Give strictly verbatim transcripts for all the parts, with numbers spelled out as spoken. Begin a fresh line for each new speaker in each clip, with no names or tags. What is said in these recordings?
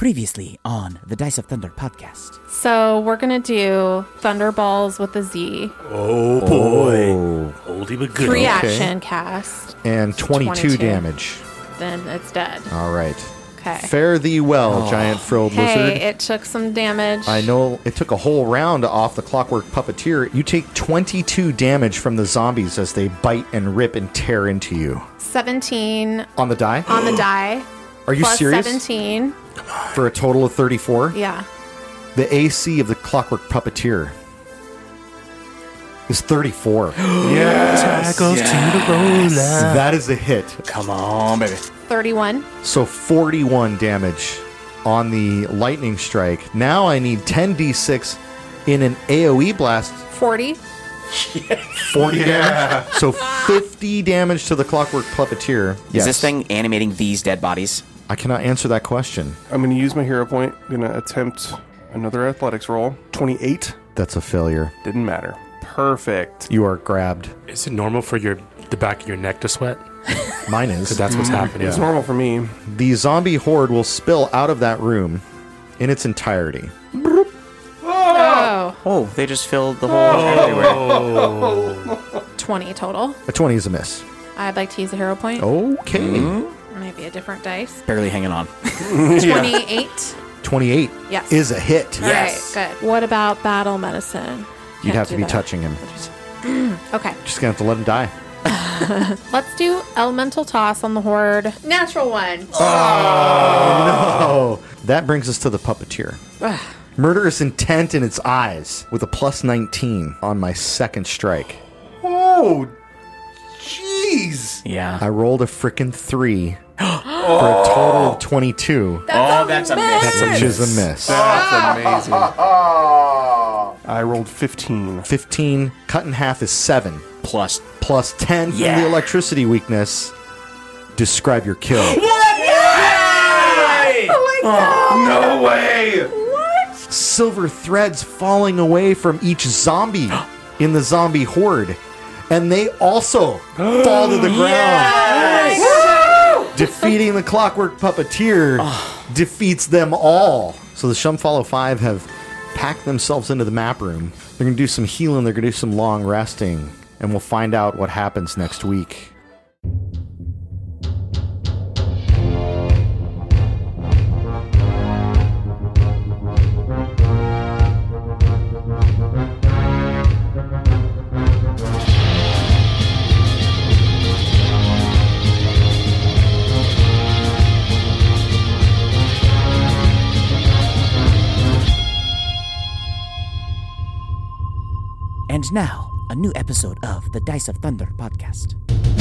Previously on the Dice of Thunder podcast.
So we're going to do Thunderballs with a Z.
Oh, boy. Oh. Oldie but goodie.
Three
Okay.
action cast.
And twenty-two,
twenty-two.
damage.
Then it's dead.
All right.
Okay.
Fare thee well, giant frilled
Hey,
lizard.
it took some damage.
I know it took a whole round off the Clockwork Puppeteer. You take twenty-two damage from the zombies as they bite and rip and tear into you.
seventeen
On the die?
on the die.
Are you
plus
serious?
seventeen.
For a total of thirty-four?
Yeah.
The A C of the Clockwork Puppeteer is thirty-four.
Yes. Goes yes. to the roller.
That is a hit.
Come on, baby.
thirty-one.
So forty-one damage on the lightning strike. Now I need ten d six in an AoE blast.
forty.
forty damage. So fifty damage to the Clockwork Puppeteer.
Is
Yes.
this thing animating these dead bodies?
I cannot answer that question.
I'm going to use my hero point. I'm going to attempt another athletics roll. twenty-eight.
That's a failure.
Didn't matter. Perfect.
You are grabbed.
Is it normal for your the back of your neck to sweat?
Mine is.
Because that's what's happening.
It's normal for me.
The zombie horde will spill out of that room in its entirety.
Oh.
Oh, they just filled the whole everywhere.
Oh.
twenty total.
A twenty is a miss.
I'd like to use a hero point.
Okay.
Mm-hmm.
Maybe a different dice.
Barely hanging on.
twenty-eight.
twenty-eight
Yes.
is a hit.
Yes.
All right, good. What about battle medicine?
You'd
Can't
have to
do
be
that.
touching him.
Okay.
Just gonna have to let him die.
Let's do elemental toss on the horde. Natural one.
Oh, that brings us to the puppeteer. Murderous intent in its eyes with a plus nineteen on my second strike.
Oh, jeez.
Yeah.
I rolled a frickin' three for a total of twenty-two,
oh, that's a miss.
which is a miss.
That's amazing. I rolled fifteen.
fifteen cut in half is seven.
Plus.
Plus ten from
Yeah.
the electricity weakness. Describe your kill.
No way.
Silver threads falling away from each zombie in the zombie horde. And they also fall to the ground. Defeating the Clockwork Puppeteer defeats them all. So the Shumfollow Five have packed themselves into the map room. They're going to do some healing. They're going to do some long resting. And we'll find out what happens next week.
And now, a new episode of the Dice of Thunder podcast.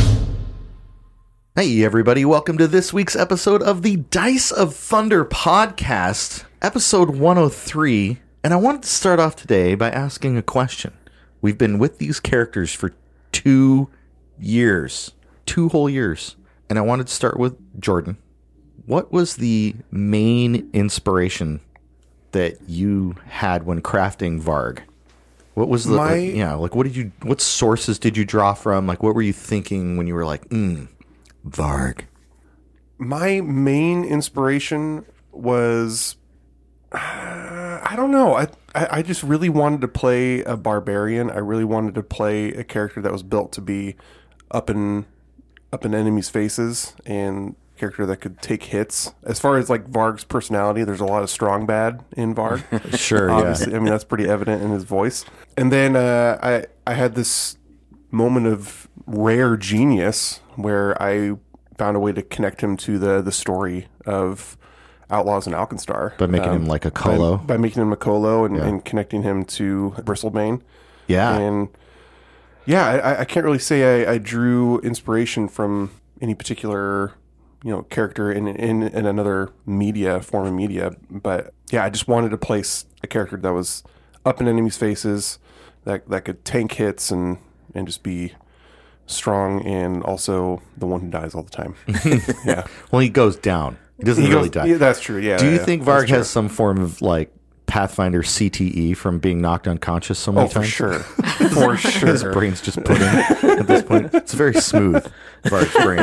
Hey, everybody. Welcome to this week's episode of the Dice of Thunder podcast, episode one oh three. And I wanted to start off today by asking a question. We've been with these characters for two years, two whole years. And I wanted to start with Jordan. What was the main inspiration that you had when crafting Varg? What was the,
My-
like, yeah, like what did you, what sources did you draw from? Like, what were you thinking when you were like, mm, Varg?
My main inspiration was, uh, I don't know. I, I I just really wanted to play a barbarian. I really wanted to play a character that was built to be up in up in enemies' faces and a character that could take hits. As far as like Varg's personality, there's a lot of strong bad in Varg.
Sure, yeah.
Obviously, I mean that's pretty evident in his voice. And then uh, I I had this moment of rare genius where I found a way to connect him to the the story of Outlaws and Alkenstar.
By making him like a Colo.
By, by making him a Colo and,
Yeah.
and connecting him to Bristlebane.
Yeah.
And yeah, I, I can't really say I, I drew inspiration from any particular, you know, character in, in in another media, form of media. But yeah, I just wanted to place a character that was up in enemies' faces, that that could tank hits and, and just be strong and also the one who dies all the time. Yeah.
Well, he goes down. He doesn't
He
really
goes-
die.
yeah, that's true. Yeah.
Do you
yeah,
think
that's
Varg
true.
has some form of like Pathfinder C T E from being knocked unconscious so many
Oh, for
times?
sure. For
His
sure.
brain's just pudding at this point. It's very smooth, Varg's brain.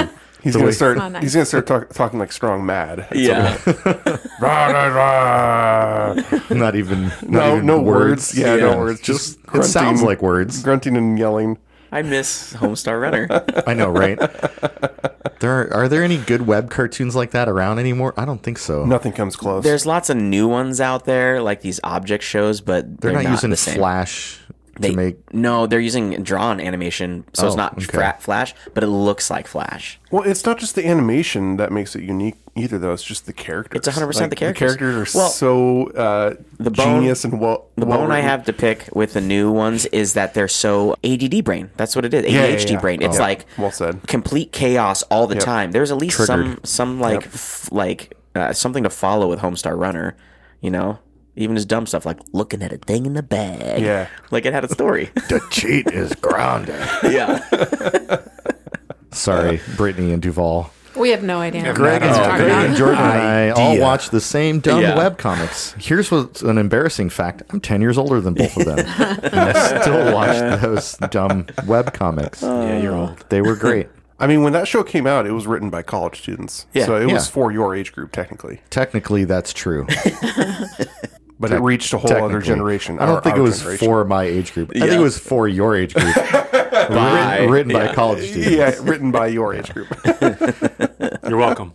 He's gonna
way-
start.
Oh, nice.
He's gonna start talk, talking like strong mad.
Yeah.
Rah, rah, rah.
Not even not
No,
even
no words. Yeah,
Yeah.
no words. Just,
Just it sounds
grunting-
like words.
grunting and yelling.
I miss Homestar Runner.
I know, right? There are, are there any good web cartoons like that around anymore? I don't think so.
Nothing comes close.
There's lots of new ones out there, like these object shows, but
They're,
they're,
not, using
the same.
Flash
They,
to make.
no, they're using drawn animation, so
Oh,
it's not
okay.
fra- Flash, but it looks like Flash.
Well, it's not just the animation that makes it unique either, though. It's just the characters.
It's one hundred percent the characters.
The characters are
Well,
so uh,
the bone-
genius and well.
The
well
bone I
written.
have to pick with the new ones is that they're so A D D brain. That's what it is.
yeah,
A D H D
yeah.
brain. It's
Oh.
like
Well said.
complete chaos all the
Yep.
time. There's at least some
Triggered.
some like f- like uh, something to follow with Homestar Runner. You know, even his dumb stuff like looking at a thing in the bag.
Yeah.
like it had a story.
The cheat is grounded.
yeah.
Sorry, Brittany and Duval.
We have no idea.
Greg
what
is-
you're
oh,
talking
Greg
about.
and Jordan and I all
Idea.
watch the same dumb
Yeah.
webcomics. Here's what's an embarrassing fact. I'm ten years older than both of them. and I still watch those dumb webcomics.
Yeah, you're old.
They were great.
I mean, when that show came out, it was written by college students.
Yeah.
So it was
Yeah.
for your age group, technically.
Technically, that's true.
But it reached a whole other
Technically.
generation.
I don't
our-
think it
our
was
generation.
for my age group. I
Yeah.
think it was for your age group.
Bye.
written written by
Yeah.
college students.
Yeah, written by your age group.
You're welcome.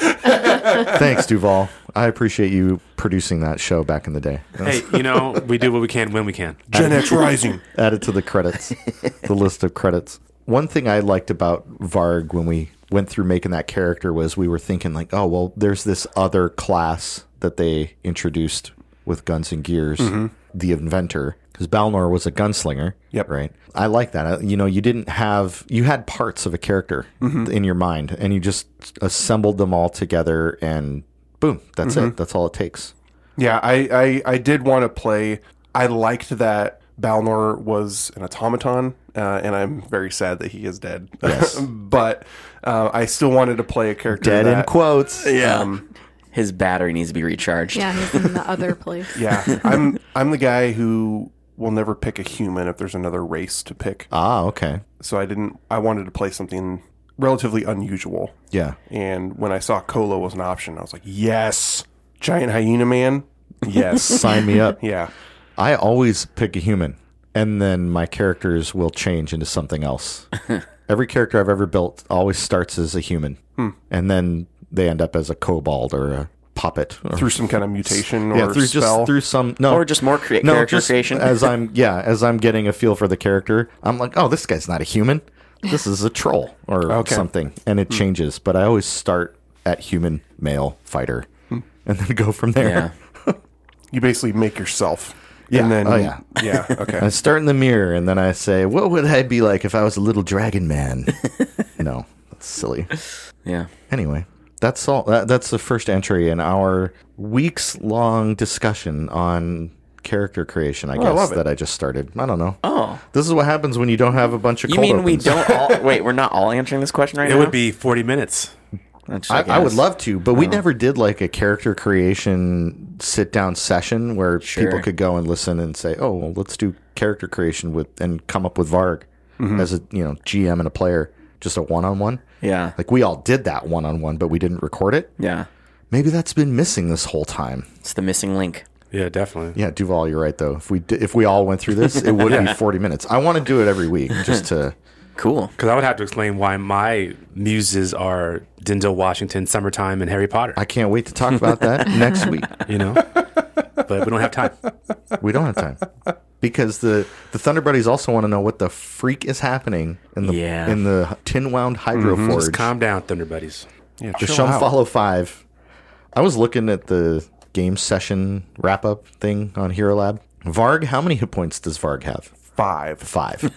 Thanks, Duval. I appreciate you producing that show back in the day.
Hey, you know, we do what we can when we can.
Gen X Rising.
Add it to the credits, the list of credits. One thing I liked about Varg when we went through making that character was we were thinking like, oh, well, there's this other class that they introduced with guns and gears, the inventor, because Balnor was a gunslinger.
Yep.
Right. I like that. Uh, You know, you didn't have, you had parts of a character in your mind and you just assembled them all together and boom, that's it. That's all it takes.
Yeah, I, I, I did want to play. I liked that Balnor was an automaton, uh, and I'm very sad that he is dead.
Yes.
but uh, I still wanted to play a character
Dead in
that,
quotes.
Yeah.
Um,
His battery needs to be recharged.
Yeah, he's in the other place.
yeah, I'm I'm the guy who will never pick a human if there's another race to pick.
Ah, okay.
So I didn't. I wanted to play something relatively unusual.
Yeah.
And when I saw Kolo was an option, I was like, yes, giant hyena man. Yes.
Sign me up.
Yeah.
I always pick a human, and then my characters will change into something else. Every character I've ever built always starts as a human, and then they end up as a kobold or a puppet. Or,
Through some kind of mutation or
yeah, through
spell.
just through some no,
Or just more crea-
no,
character
just
creation.
as I'm yeah, as I'm getting a feel for the character, I'm like, oh, this guy's not a human. This is a troll or
Okay.
something, and it changes. But I always start at human male fighter, and then go from there.
Yeah.
You basically make yourself.
Yeah.
And then,
Oh, yeah.
Yeah.
I
Okay.
start in the mirror, and then I say, "What would I be like if I was a little dragon man?" No, that's silly.
Yeah.
Anyway, that's all. That, that's the first entry in our weeks-long discussion on character creation. I
I
guess
love it.
that I just started. I don't know.
Oh.
This is what happens when you don't have a bunch of.
You
cold
mean we
opens.
don't all wait, we're not all answering this question right
It
now?
would be forty minutes.
That's-
I, I would
guess.
love to, but we never did like a character creation sit-down session where
Sure.
people could go and listen and say, "Oh, well, let's do character creation with," and come up with Varg as a you know G M and a player, just a one-on-one.
Yeah.
Like we all did that one-on-one, but we didn't record it.
Yeah.
Maybe that's been missing this whole time.
It's the missing link.
Yeah, definitely.
Yeah, Duval, you're right though. If we di- if we all went through this, it would be forty minutes. I want to do it every week just to.
Cool.
Because I would have to explain why my muses are Denzel Washington, Summertime, and Harry Potter.
I can't wait to talk about that next week.
You know, but we don't have time.
We don't have time because the the Thunder Buddies also want to know what the freak is happening in the
Yeah.
in the tin wound Hydro Forge.
Just calm down, Thunder Buddies.
Yeah.
The
chill
Shum
out.
Follow Five. I was looking at the game session wrap up thing on Hero Lab. Varg, how many hit points does Varg have?
Five.
Five.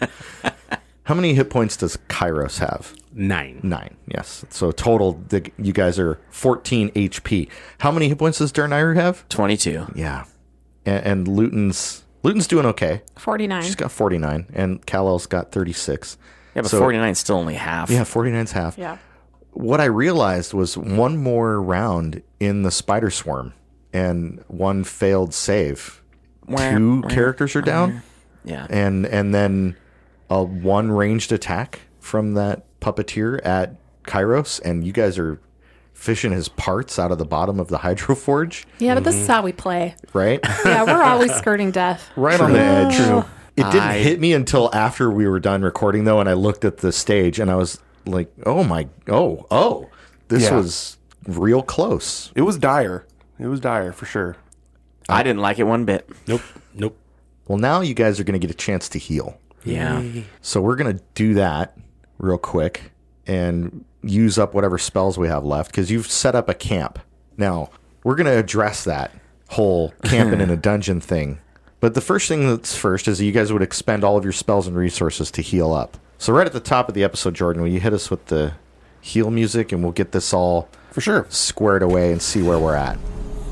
How many hit points does Kairos have?
Nine.
Nine. Yes. So total, the, you guys are fourteen H P. How many hit points does Dernyru have?
twenty-two.
Yeah. And, and Luton's Luton's doing okay.
forty-nine.
She's got forty-nine, and Kal-El's got thirty-six.
Yeah, but
So-
forty-nine is still only half.
Yeah, forty-nine's half.
Yeah.
What I realized was one more round in the Spider Swarm and one failed save.
Wah,
Two
wah,
characters are down,
Yeah.
and and then a one ranged attack from that puppeteer at Kairos, and you guys are fishing his parts out of the bottom of the hydroforge,
Yeah, but this is how we play.
right?
Yeah, we're always skirting death.
Right on the edge.
True.
It didn't
I-
hit me until after we were done recording, though, and I looked at the stage, and I was like, oh my, oh, oh, this
Yeah.
was real close.
It was dire. It was dire for sure.
I didn't like it one bit.
Nope. Nope.
Well, now you guys are going to get a chance to heal.
Yeah.
So we're going to do that real quick and use up whatever spells we have left because you've set up a camp. Now, we're going to address that whole camping in a dungeon thing. But the first thing that's first is that you guys would expend all of your spells and resources to heal up. So right at the top of the episode, Jordan, will you hit us with the heal music and we'll get this all
For sure.
squared away and see where we're at.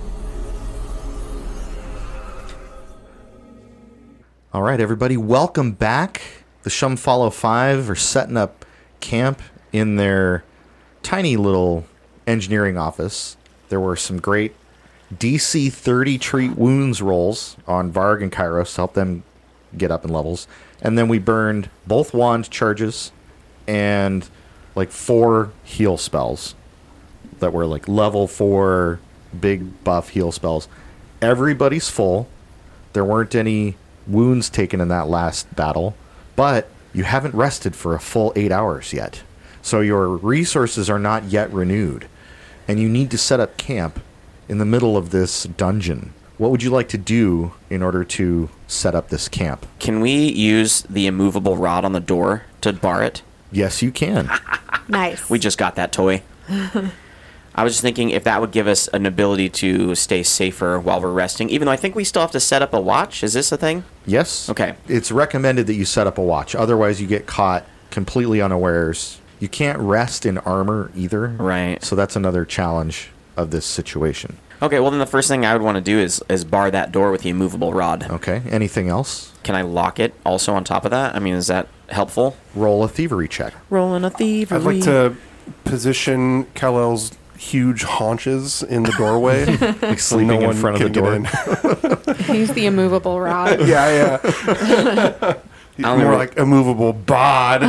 All right, everybody, welcome back. The Shumfollow Five are setting up camp in their tiny little engineering office. There were some great D C thirty treat wounds rolls on Varg and Kairos to help them get up in levels. And then we burned both wand charges and like four heal spells that were like level four big buff heal spells. Everybody's full. There weren't any wounds taken in that last battle, but you haven't rested for a full eight hours yet. So your resources are not yet renewed, and you need to set up camp in the middle of this dungeon. What would you like to do in order to set up this camp?
Can we use the immovable rod on the door to bar it?
Yes, you can.
Nice.
We just got that toy. I was just thinking if that would give us an ability to stay safer while we're resting, even though I think we still have to set up a watch. Is this a thing?
Yes.
Okay.
It's recommended that you set up a watch. Otherwise, you get caught completely unawares. You can't rest in armor either.
Right.
So that's another challenge of this situation.
Okay, well then the first thing I would want to do is, is bar that door with the immovable rod.
Okay. Anything else?
Can I lock it also on top of that? I mean, is that helpful?
Roll a thievery check.
Rolling a thievery.
I'd like to position Kal-El's huge haunches in the doorway.
Like
so
sleeping
no
in
one
front of the
can
door.
get in.
Use the immovable rod.
Yeah, yeah.
only
More
roll-
like a movable bod.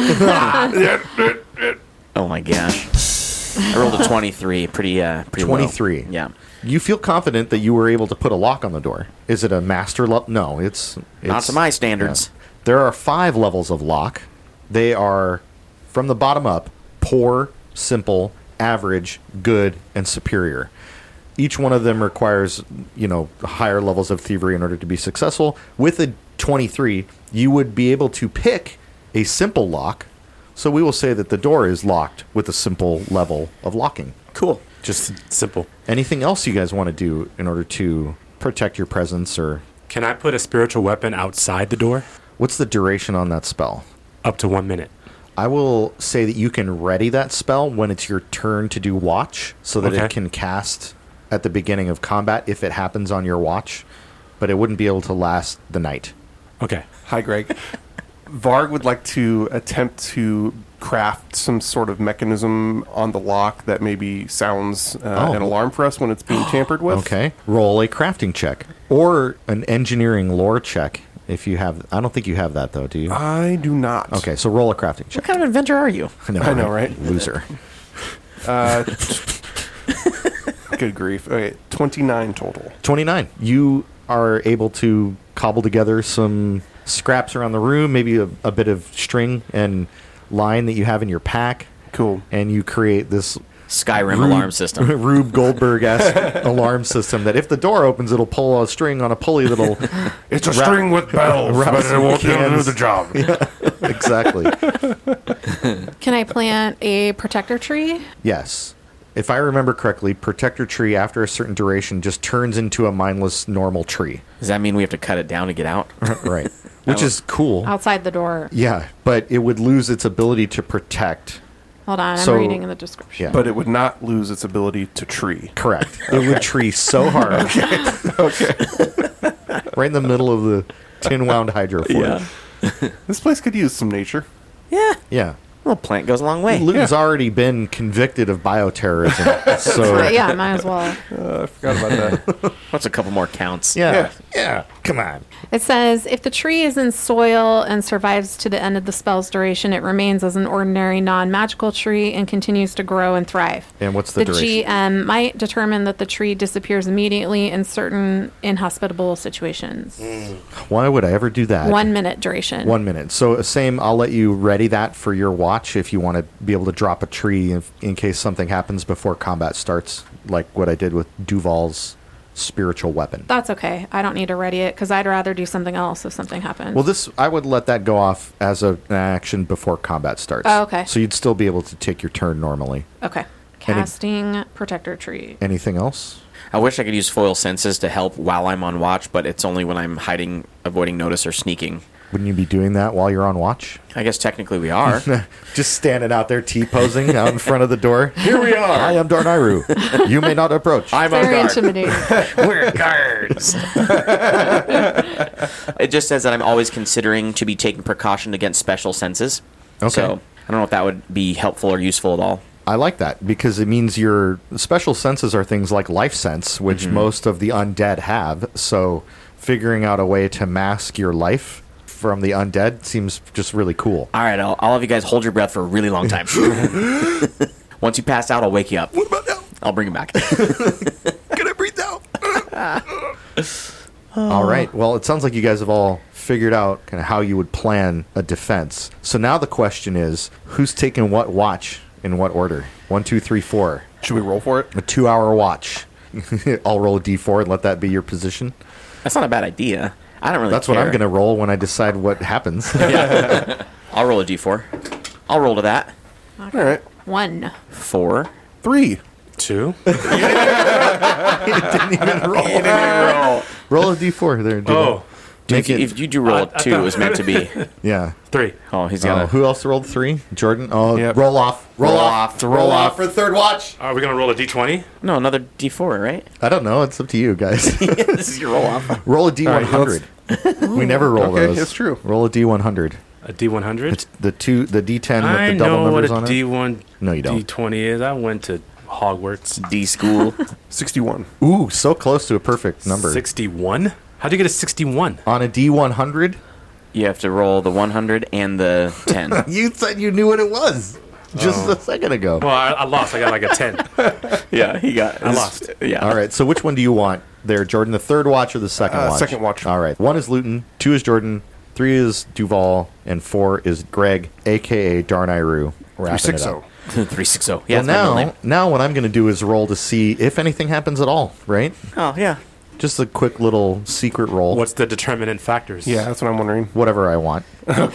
Oh my gosh. I rolled a twenty-three. Pretty, uh, pretty low.
twenty-three.
Yeah.
You feel confident that you were able to put a lock on the door. Is it a master level? No, it's, it's...
Not to my standards.
yeah. There are five levels of lock. They are, from the bottom up, poor, simple, average, good, and superior. Each one of them requires, you know, higher levels of thievery in order to be successful. With a twenty-three, you would be able to pick a simple lock. So we will say that the door is locked with a simple level of locking.
Cool.
Just simple.
Anything else you guys want to do in order to protect your presence, or
Can I put a spiritual weapon outside the door?
what's the duration on that spell?
Up to one minute.
I will say that you can ready that spell when it's your turn to do watch, so that
Okay.
it can cast at the beginning of combat if it happens on your watch, but it wouldn't be able to last the night.
Okay.
Hi, Greg. Varg would like to attempt to craft some sort of mechanism on the lock that maybe sounds uh,
Oh.
an alarm for us when it's being tampered with.
Okay. Roll a crafting check or an engineering lore check if you have. I don't think you have that though, do you?
I do not.
Okay, so roll a crafting
What
check.
kind of inventor are you?
I know, right?
Loser.
Uh, good grief. Okay, twenty-nine total.
twenty-nine. You are able to cobble together some scraps around the room, maybe a, a bit of string and line that you have in your pack,
Cool.
and you create this
Skyrim
Rube-
alarm system.
Rube Goldberg-esque alarm system that if the door opens, it'll pull a string on a pulley that'll...
It's a
Wrap-
string with bells,
wrap
but
some
it won't do
cans.
the job.
Exactly.
Can I plant a protector tree?
Yes. If I remember correctly, Protector Tree, after a certain duration, just turns into a mindless, normal tree.
Does that mean we have to cut it down to get out?
Right. Which is cool.
Outside the door.
Yeah, but it would lose its ability to protect.
Hold on, I'm
So-
reading in the description.
Yeah.
But it would not lose its ability to tree.
Correct. It would tree so hard.
Okay.
Right in the middle of the tin wound hydroforge.
This place could use some nature.
Yeah.
Yeah.
A little plant goes a long way.
Luton's already been convicted of bioterrorism. So,
Uh, yeah, might as well.
Uh, I forgot about that.
What's a couple more counts?
yeah.
Yeah.
Yeah, come on.
It says, if the tree is in soil and survives to the end of the spell's duration, it remains as an ordinary non-magical tree and continues to grow and thrive.
And what's the,
The
duration?
G M might determine that the tree disappears immediately in certain inhospitable situations.
Why would I ever do that?
One minute duration.
One minute. So same, I'll let you ready that for your watch if you want to be able to drop a tree in, in case something happens before combat starts, like what I did with Duval's spiritual weapon.
That's okay. I don't need to ready it because I'd rather do something else if something happens.
Well, this I would let that go off as a, an action before combat starts.
Oh, okay.
So you'd still be able to take your turn normally.
Okay. Casting Protector Tree.
Anything else?
I wish I could use foil senses to help while I'm on watch, but it's only when I'm hiding, avoiding notice, or sneaking.
Wouldn't you be doing that while you're on watch?
I guess technically we are.
Just standing out there T-posing out in front of the door. Here we are. I am Darnayru. You may not approach.
I'm on
Very
guard.
intimidating.
We're guards. It just says that I'm always considering to be taking precaution against special senses.
Okay.
So I don't know if that would be helpful or useful at all.
I like that because it means your special senses are things like life sense, which most of the undead have. So figuring out a way to mask your life from the undead seems just really cool.
All right, I'll, I'll have you guys hold your breath for a really long time. Once you pass out, I'll wake you up. What about now? I'll bring you back.
Can I breathe now? All right. Well, it sounds like you guys have all figured out kind of how you would plan a defense. So now the question is, who's taking what watch in what order? One, two, three, four.
Should we roll for it?
A two-hour watch. I'll roll a d four and let that be your position.
That's not a bad idea. I don't really
That's
care.
what I'm going to roll when I decide what happens.
I'll roll a d four. I'll roll to that.
All right.
One.
Four.
Three.
Two.
Didn't even roll. Roll a d four there. Jordan.
Oh,
Make
If,
it,
if you do roll
I-
a
I
two,
thought-
it was meant to be.
yeah.
three.
Oh, he's
Oh,
got
who else rolled three? Jordan? Oh,
Yep.
roll off. Roll,
Roll
off.
off.
To roll,
Roll
off
off.
for the third watch.
Are we gonna roll a d twenty?
No, another d four, right?
I don't know. It's up to you guys.
This is your roll off.
Roll a d one
right,
hundred. We never roll
Okay,
those.
it's true.
Roll a d one hundred.
A d one hundred?
It's the two, the d ten with
I
the double
know what
numbers
a
on
d
it.
one,
No, you don't.
d twenty is. I went to Hogwarts.
D school.
Sixty-one.
Ooh, so close to a perfect number.
sixty-one? How'd you get a sixty-one?
On a d one hundred,
You have to roll the one hundred and the ten.
you said you knew what it was just a second ago.
Well, I, I lost. I got like a ten.
Yeah, he got.
I lost.
Yeah.
All right, so which one do you want there, Jordan? The third watch or the second
Uh,
watch?
second watch.
All right. One is Luton, two is Jordan, three is Duval, and four is Greg, a k a. Darnayru.
Three six
it
zero.
up.
Three six zero. Yeah.
Well,
that's my middle
now,
name.
now what I'm going to do is roll to see if anything happens at all, right?
Oh yeah.
Just a quick little secret roll.
What's the determinant factors?
Yeah, that's what I'm wondering.
Whatever I want.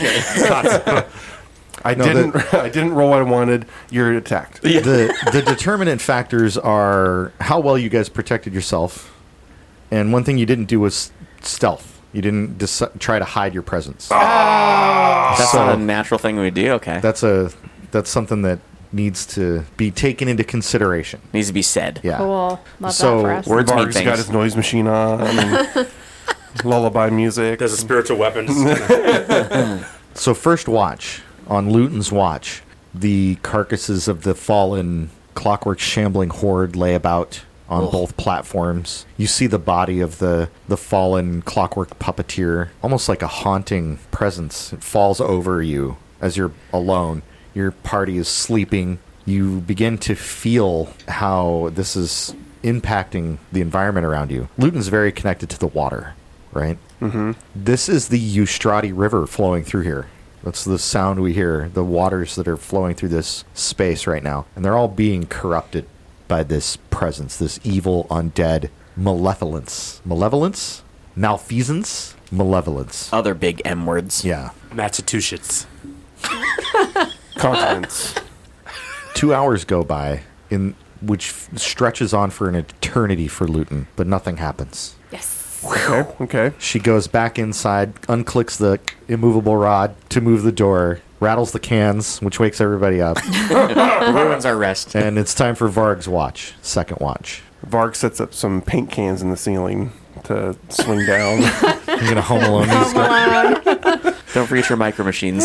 I
No,
didn't. I didn't roll what I wanted. You're attacked.
the the determinant factors are how well you guys protected yourself, and one thing you didn't do was stealth. You didn't deci- try to hide your presence.
That's
So-
not a natural thing we do. Okay.
That's a that's something that needs to be taken into consideration.
Needs to be said.
Yeah.
Cool. Love
So,
that for us.
Words mean
Varg's got
things.
his noise machine on. And lullaby music.
There's a spiritual weapons.
So first watch on Luton's watch, the carcasses of the fallen Clockwork shambling horde lay about on both platforms. You see the body of the the fallen Clockwork puppeteer, almost like a haunting presence. It falls over you as you're alone. Your party is sleeping. You begin to feel how this is impacting the environment around you. Luton's very connected to the water, right? Mm-hmm. This is the Eustrati River flowing through here. That's the sound we hear, the waters that are flowing through this space right now. And they're all being corrupted by this presence, this evil, undead malevolence. Malevolence? Malfeasance? Malevolence.
Other big M words.
Yeah.
Massachusetts.
Continents.
Two hours go by, in which f- stretches on for an eternity for Luton, but nothing happens.
Yes.
Okay. Okay.
She goes back inside, unclicks the immovable rod to move the door, rattles the cans, which wakes everybody up,
Ruins our rest.
and it's time for Varg's watch, second watch.
Varg sets up some paint cans in the ceiling to swing down.
You're gonna Home Alone music.
Don't forget your micro machines.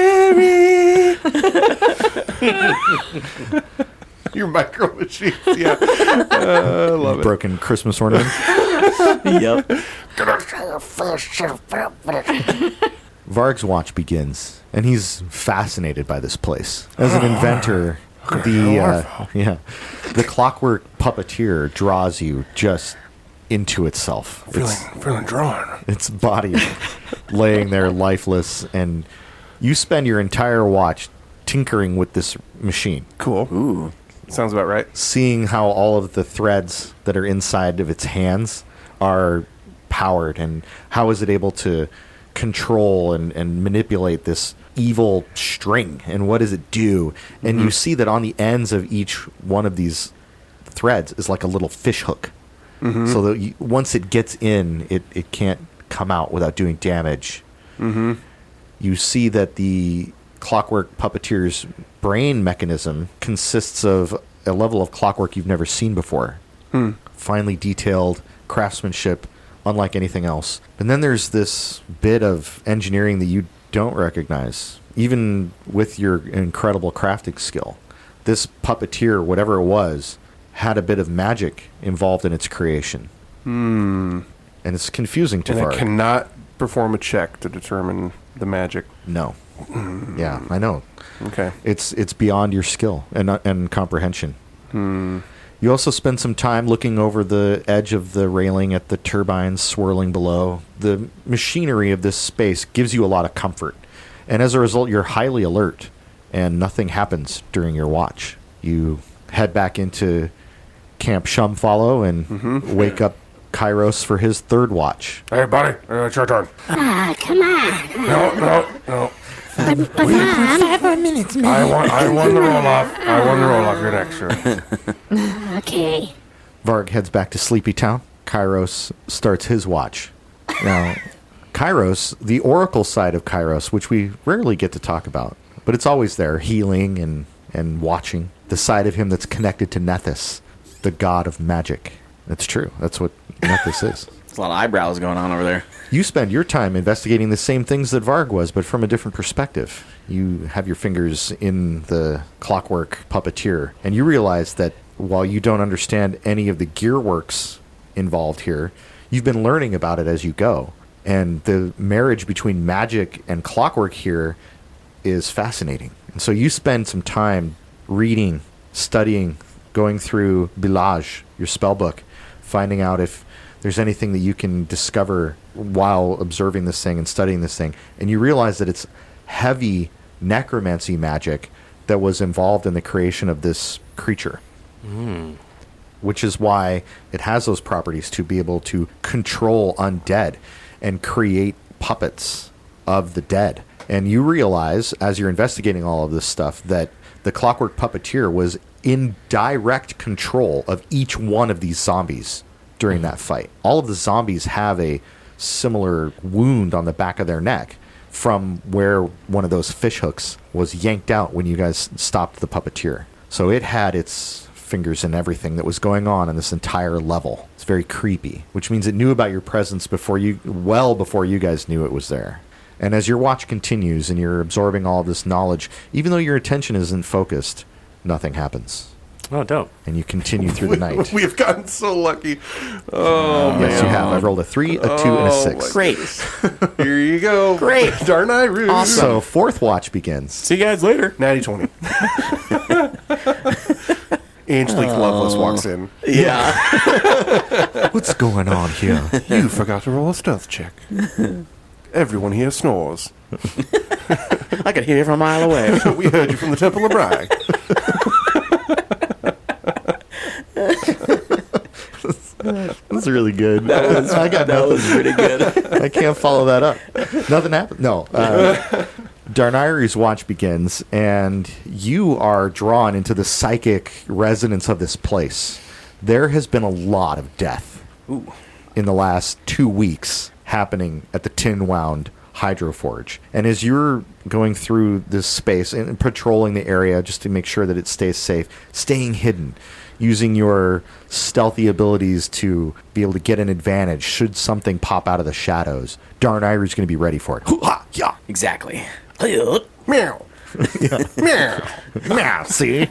Your micro machines. Yeah. Uh, I love it.
Broken Christmas ornament.
Yep.
Varg's watch begins, and he's fascinated by this place. As an inventor, the uh, yeah, the clockwork puppeteer draws you just into itself.
Feeling,
It's,
feeling drawn.
its body laying there lifeless, and you spend your entire watch tinkering with this machine,
Cool.
Ooh.
Sounds about right.
seeing how all of the threads that are inside of its hands are powered, and how is it able to control and, and manipulate this evil string, and what does it do? And you see that on the ends of each one of these threads is like a little fish hook, so that you, once it gets in, it, it can't come out without doing damage.
Mm-hmm.
You see that the clockwork puppeteer's brain mechanism consists of a level of clockwork you've never seen before.
Hmm.
Finely detailed craftsmanship, unlike anything else. And then there's this bit of engineering that you don't recognize, even with your incredible crafting skill. This puppeteer, whatever it was, had a bit of magic involved in its creation.
Hmm.
And it's confusing to
And I
Varg.
cannot perform a check to determine the magic.
No. Yeah, I know.
Okay.
It's it's beyond your skill and uh, and comprehension. You also spend some time looking over the edge of the railing at the turbines swirling below. The machinery of this space gives you a lot of comfort, and as a result, you're highly alert, and nothing happens during your watch. You head back into Camp Shumfollow and wake up Kairos for his third watch.
Hey, buddy. Uh, it's your turn.
Ah, come on.
No, no, no.
But, but Mom.
Five more minutes,
I
man.
won, I won the roll-off. I won the roll-off. You're next, sure.
Okay.
Varg heads back to Sleepy Town. Kairos starts his watch. Now, Kairos, the oracle side of Kairos, which we rarely get to talk about, but it's always there, healing and, and watching. The side of him that's connected to Nethys, the god of magic. That's true. That's what Nethys is.
There's a lot of eyebrows going on over there.
You spend your time investigating the same things that Varg was, but from a different perspective. You have your fingers in the clockwork puppeteer, and you realize that while you don't understand any of the gearworks involved here, you've been learning about it as you go. And the marriage between magic and clockwork here is fascinating. And so you spend some time reading, studying, going through Bilage, your spell book, finding out if there's anything that you can discover while observing this thing and studying this thing. And you realize that it's heavy necromancy magic that was involved in the creation of this creature. Which is why it has those properties to be able to control undead and create puppets of the dead. And you realize, as you're investigating all of this stuff, that the clockwork puppeteer was in direct control of each one of these zombies during that fight. All of the zombies have a similar wound on the back of their neck from where one of those fish hooks was yanked out when you guys stopped the puppeteer. So it had its fingers in everything that was going on in this entire level. It's very creepy, which means it knew about your presence before you, well before you guys knew it was there. And as your watch continues and you're absorbing all of this knowledge, even though your attention isn't focused, nothing happens.
Oh, dope.
And you continue through the night.
We have gotten so lucky. Oh,
Yes, you have. I've rolled a three, a two, and a
Oh,
six.
my
Great.
Here you go.
Great.
Darnayru.
Awesome.
So fourth watch begins.
See you guys later.
Natty twenty. Angelique Loveless walks in.
Yeah.
What's going on here?
You forgot to roll a stealth check. Everyone here snores.
I could hear you from a mile away.
We heard you from the Temple of Bragg.
That's really good. I got
That
nothing.
was pretty good.
I can't follow that up. Nothing happened. No. Uh, Darnayru's watch begins, and you are drawn into the psychic resonance of this place. There has been a lot of death in the last two weeks happening at the Tin Wound Hydroforge. And as you're going through this space and patrolling the area just to make sure that it stays safe, staying hidden, using your stealthy abilities to be able to get an advantage should something pop out of the shadows, Darnayru's going to be ready for it. Hoo-ha! Yeah!
Exactly.
Meow. Meow.
Meow, see?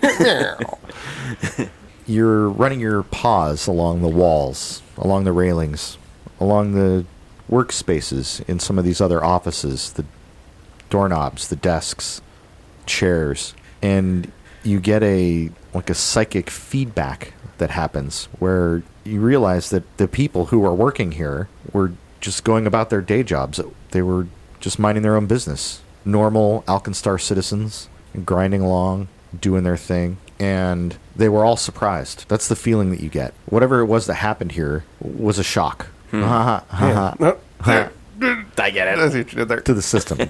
You're running your paws along the walls, along the railings, along the workspaces in some of these other offices, the doorknobs, the desks, chairs, and you get a like a psychic feedback that happens where you realize that the people who are working here were just going about their day jobs. They were just minding their own business. Normal Alkenstar citizens, grinding along, doing their thing, and they were all surprised. That's the feeling that you get. Whatever it was that happened here was a shock.
Hmm.
Ha, ha, ha,
No,
ha.
I get
I see what you did there.
To the system.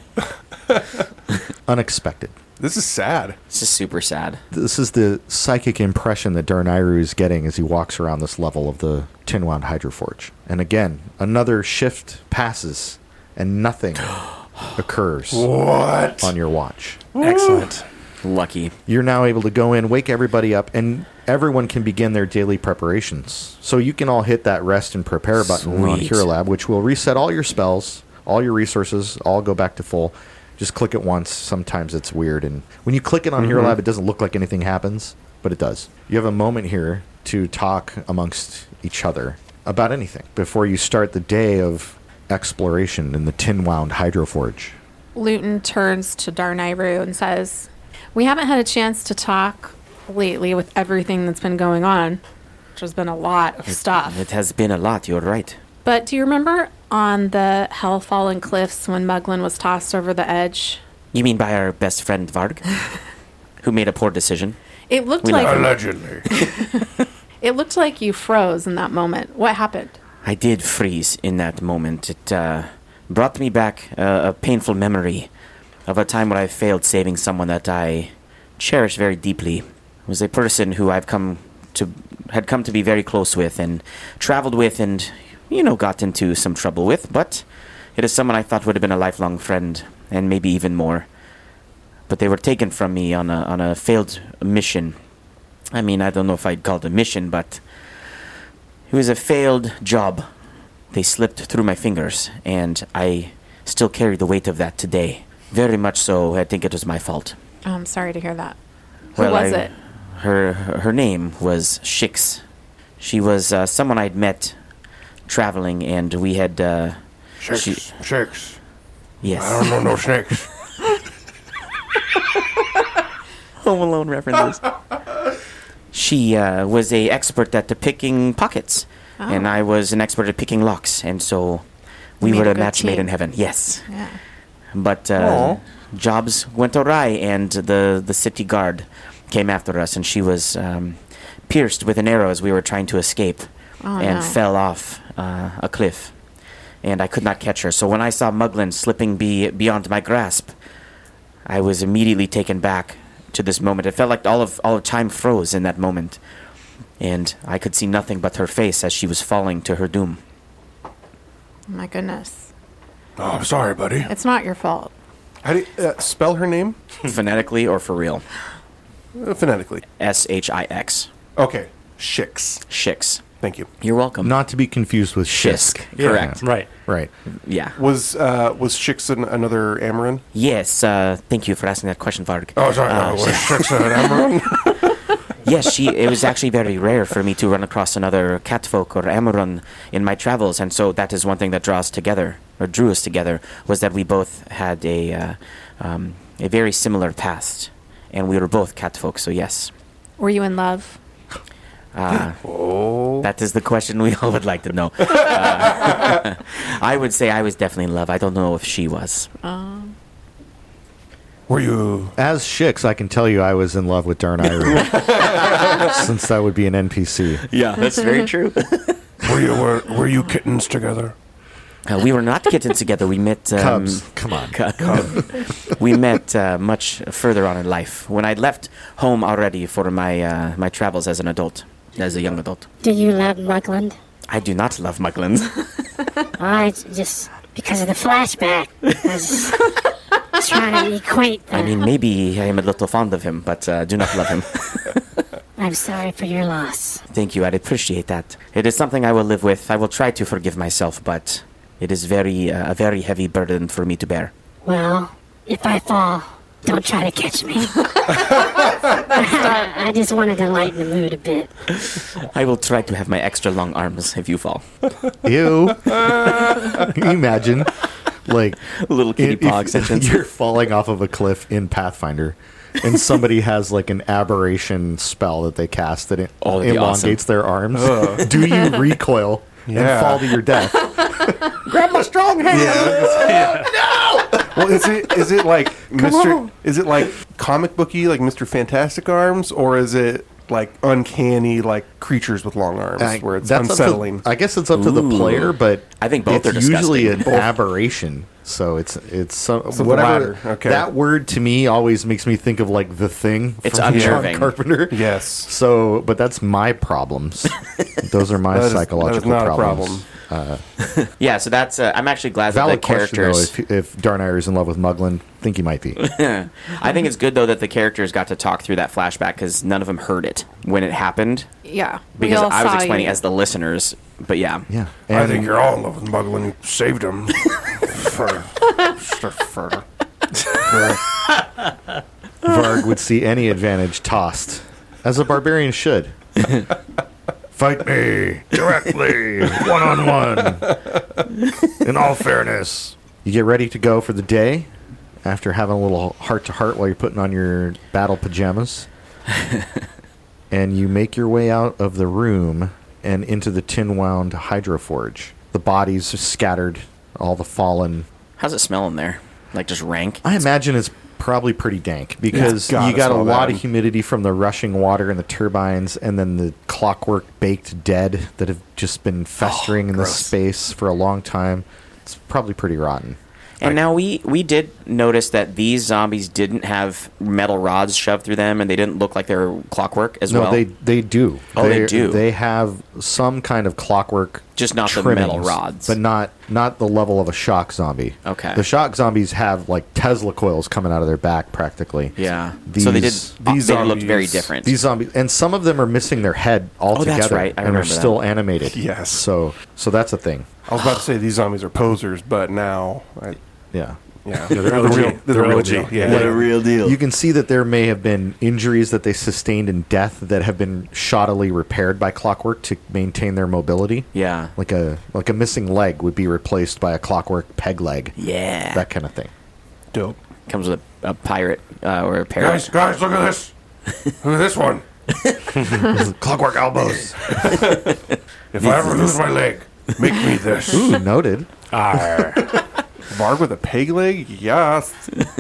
Unexpected.
This is sad.
This is super sad.
This is the psychic impression that Darnayru is getting as he walks around this level of the Tinwound Hydroforge. And again, another shift passes, and nothing occurs
What?
on your watch.
Excellent.
Lucky.
You're now able to go in, wake everybody up, and everyone can begin their daily preparations. So you can all hit that rest and prepare button on
Sweet.
Hero Lab, which will reset all your spells, all your resources, all go back to full. Just click it once. Sometimes it's weird. And when you click it on Hero Lab, it doesn't look like anything happens, but it does. You have a moment here to talk amongst each other about anything before you start the day of exploration in the Tinwound Hydroforge.
Luton turns to Darnayru and says, "We haven't had a chance to talk lately with everything that's been going on, which has been a lot of stuff.
It has been a lot, you're right.
But do you remember on the Hellfallen Cliffs when Muglin was tossed over the edge?
You mean by our best friend Varg? Who made a poor decision?
It looked
We
like
love
Allegedly.
it looked like you froze in that moment. What happened?
I did freeze in that moment. It uh, brought me back uh, a painful memory of a time when I failed saving someone that I cherish very deeply. It was a person who I've come to had come to be very close with and traveled with and, you know, got into some trouble with. But it is someone I thought would have been a lifelong friend and maybe even more. But they were taken from me on a on a failed mission. I mean, I don't know if I'd call it a mission, but it was a failed job. They slipped through my fingers, and I still carry the weight of that today. Very much so. I think it was my fault.
Oh, I'm sorry to hear that. Who
Well,
was
I-
it?
Her her name was Shix. She was uh, someone I'd met traveling, and we had. Uh,
Shakes.
She-
Shakes.
yes.
I don't know no snakes.
Home Alone references. She uh, was a expert at the picking pockets,
Oh.
and I was an expert at picking locks, and so we
You made
were
a
a
good
match made
team.
in heaven. Yes.
Yeah.
But uh, jobs went awry, and the, the city guard came after us, and she was um, pierced with an arrow as we were trying to escape
Oh,
and
no.
fell off uh, a cliff. And I could not catch her. So when I saw Muglin slipping be- beyond my grasp, I was immediately taken back to this moment. It felt like all of all of time froze in that moment, and I could see nothing but her face as she was falling to her doom.
Oh, my goodness.
Oh, I'm sorry, buddy.
It's not your fault.
How do you uh, spell her name?
Phonetically or for real?
Uh, phonetically.
S H I X.
Okay. Shix.
Shix.
Thank you.
You're welcome.
Not to be confused with Shisk.
Shisk. Correct.
Right.
Right.
Yeah.
Was uh, was Shix an, another Amaran?
Yes. Uh, thank you for asking that question, Varg.
Oh, sorry.
Uh,
no, was Shix an Amaran?
Yes, she. It was actually very rare for me to run across another catfolk or Amaran in my travels, and so that is one thing that draws together or drew us together was that we both had a uh, um, a very similar past, and we were both catfolk. So yes,
Were you in love?
uh,
Oh.
that is the question we all would like to know. Uh, I would say I was definitely in love. I don't know if she was.
Um,
Were you?
As Shix, I can tell you I was in love with Darnayru. Since that would be an N P C.
Yeah, that's very true.
Were you? Were, were you kittens together?
Uh, we were not kittens together. We met. Um,
Cubs. Come on.
we met uh, much further on in life when I'd left home already for my uh, my travels as an adult, as a young adult.
Do you love Mugland?
I do not love Muglins.
I just because of the flashback. I was just trying to equate the.
I mean, maybe I am a little fond of him, but uh, do not love him.
I'm sorry for your loss.
Thank you. I'd appreciate that. It is something I will live with. I will try to forgive myself, but it is very uh, a very heavy burden for me to bear.
Well, if I fall, Don't try to catch me. I, I just wanted to lighten the mood a bit.
I will try to have my extra long arms if you fall.
Ew. Can you imagine? Like,
A little kitty
if-
paw
if
extensions.
You're falling off of a cliff in Pathfinder, and somebody has like an aberration spell that they cast that it
Oh, that'd be
elongates
awesome.
their arms. Do you recoil
Yeah.
and fall to your death?
Grab my strong hand. Well, is it is it like Mister Is it like comic booky, like Mister Fantastic arms, or is it like uncanny, like creatures with long arms,
I-
where it's
that's up to-
unsettling?
I guess it's up to the player, but
I think both
it's
are
usually an
disgusting.
aberration. So it's it's some,
So the
whatever.
latter, okay.
That word to me always makes me think of like The Thing.
It's
from John
unnerving.
Carpenter.
Yes.
So, but that's my problems. Those are my
That is-
psychological
that is not a
problems.
Yeah, so that's. Uh, I'm actually glad that
Valid
the
question though.
characters.
If, if Darnayr is in love with Muglin, think he might be.
I think it's good though that the characters got to talk through that flashback because none of them heard it when it happened.
Yeah. we
Because
all
I was
saw
explaining
you.
as the listeners, but yeah,
Yeah,
I
and
think you're all in love with Muglin. You saved him. for, for,
Varg would see any advantage tossed, as a barbarian should. Fight me directly, one on one. In all fairness, you get ready to go for the day after having a little heart to heart while you're putting on your battle pajamas, and you make your way out of the room and into the tin wound hydroforge. The bodies are scattered, all the fallen.
how's it smell in there? Like just rank?
I imagine it's probably pretty dank because
gotta
you got a
smell
lot
bad.
of humidity from the rushing water and the turbines, and then the clockwork baked dead that have just been festering in this
gross.
space for a long time. It's probably pretty rotten.
And now we we did notice that these zombies didn't have metal rods shoved through them, and they didn't look like they were clockwork as
No,
well.
they they do.
Oh, they do.
They have some kind of clockwork,
Just not the
trimmings,
metal rods.
but not not the level of a shock zombie.
Okay.
The shock zombies have like Tesla coils coming out of their back, practically.
Yeah.
These,
so they did.
these
they looked
zombies-
very different.
These zombies, and some of them are missing their head altogether,
Oh, that's right. I
and are
remember
still
that.
animated.
Yes.
So, so that's a thing.
I was about to say these zombies are posers, but now, I,
Yeah.
yeah,
they're
the
O G.
real, they're the
They're
real
O G.
deal. Yeah,
Yeah.
yeah.
real deal.
You can see that there may have been injuries that they sustained in death that have been shoddily repaired by clockwork to maintain their mobility.
yeah.
Like a like a missing leg would be replaced by a clockwork peg leg.
Yeah.
That kind of thing.
Dope.
Comes with a, a pirate uh, or a parrot.
Guys, guys, look at this. Look at this one.
Clockwork elbows.
If I ever lose my leg, make me this.
Ooh, noted.
Arr.
Varg with a peg leg? Yes.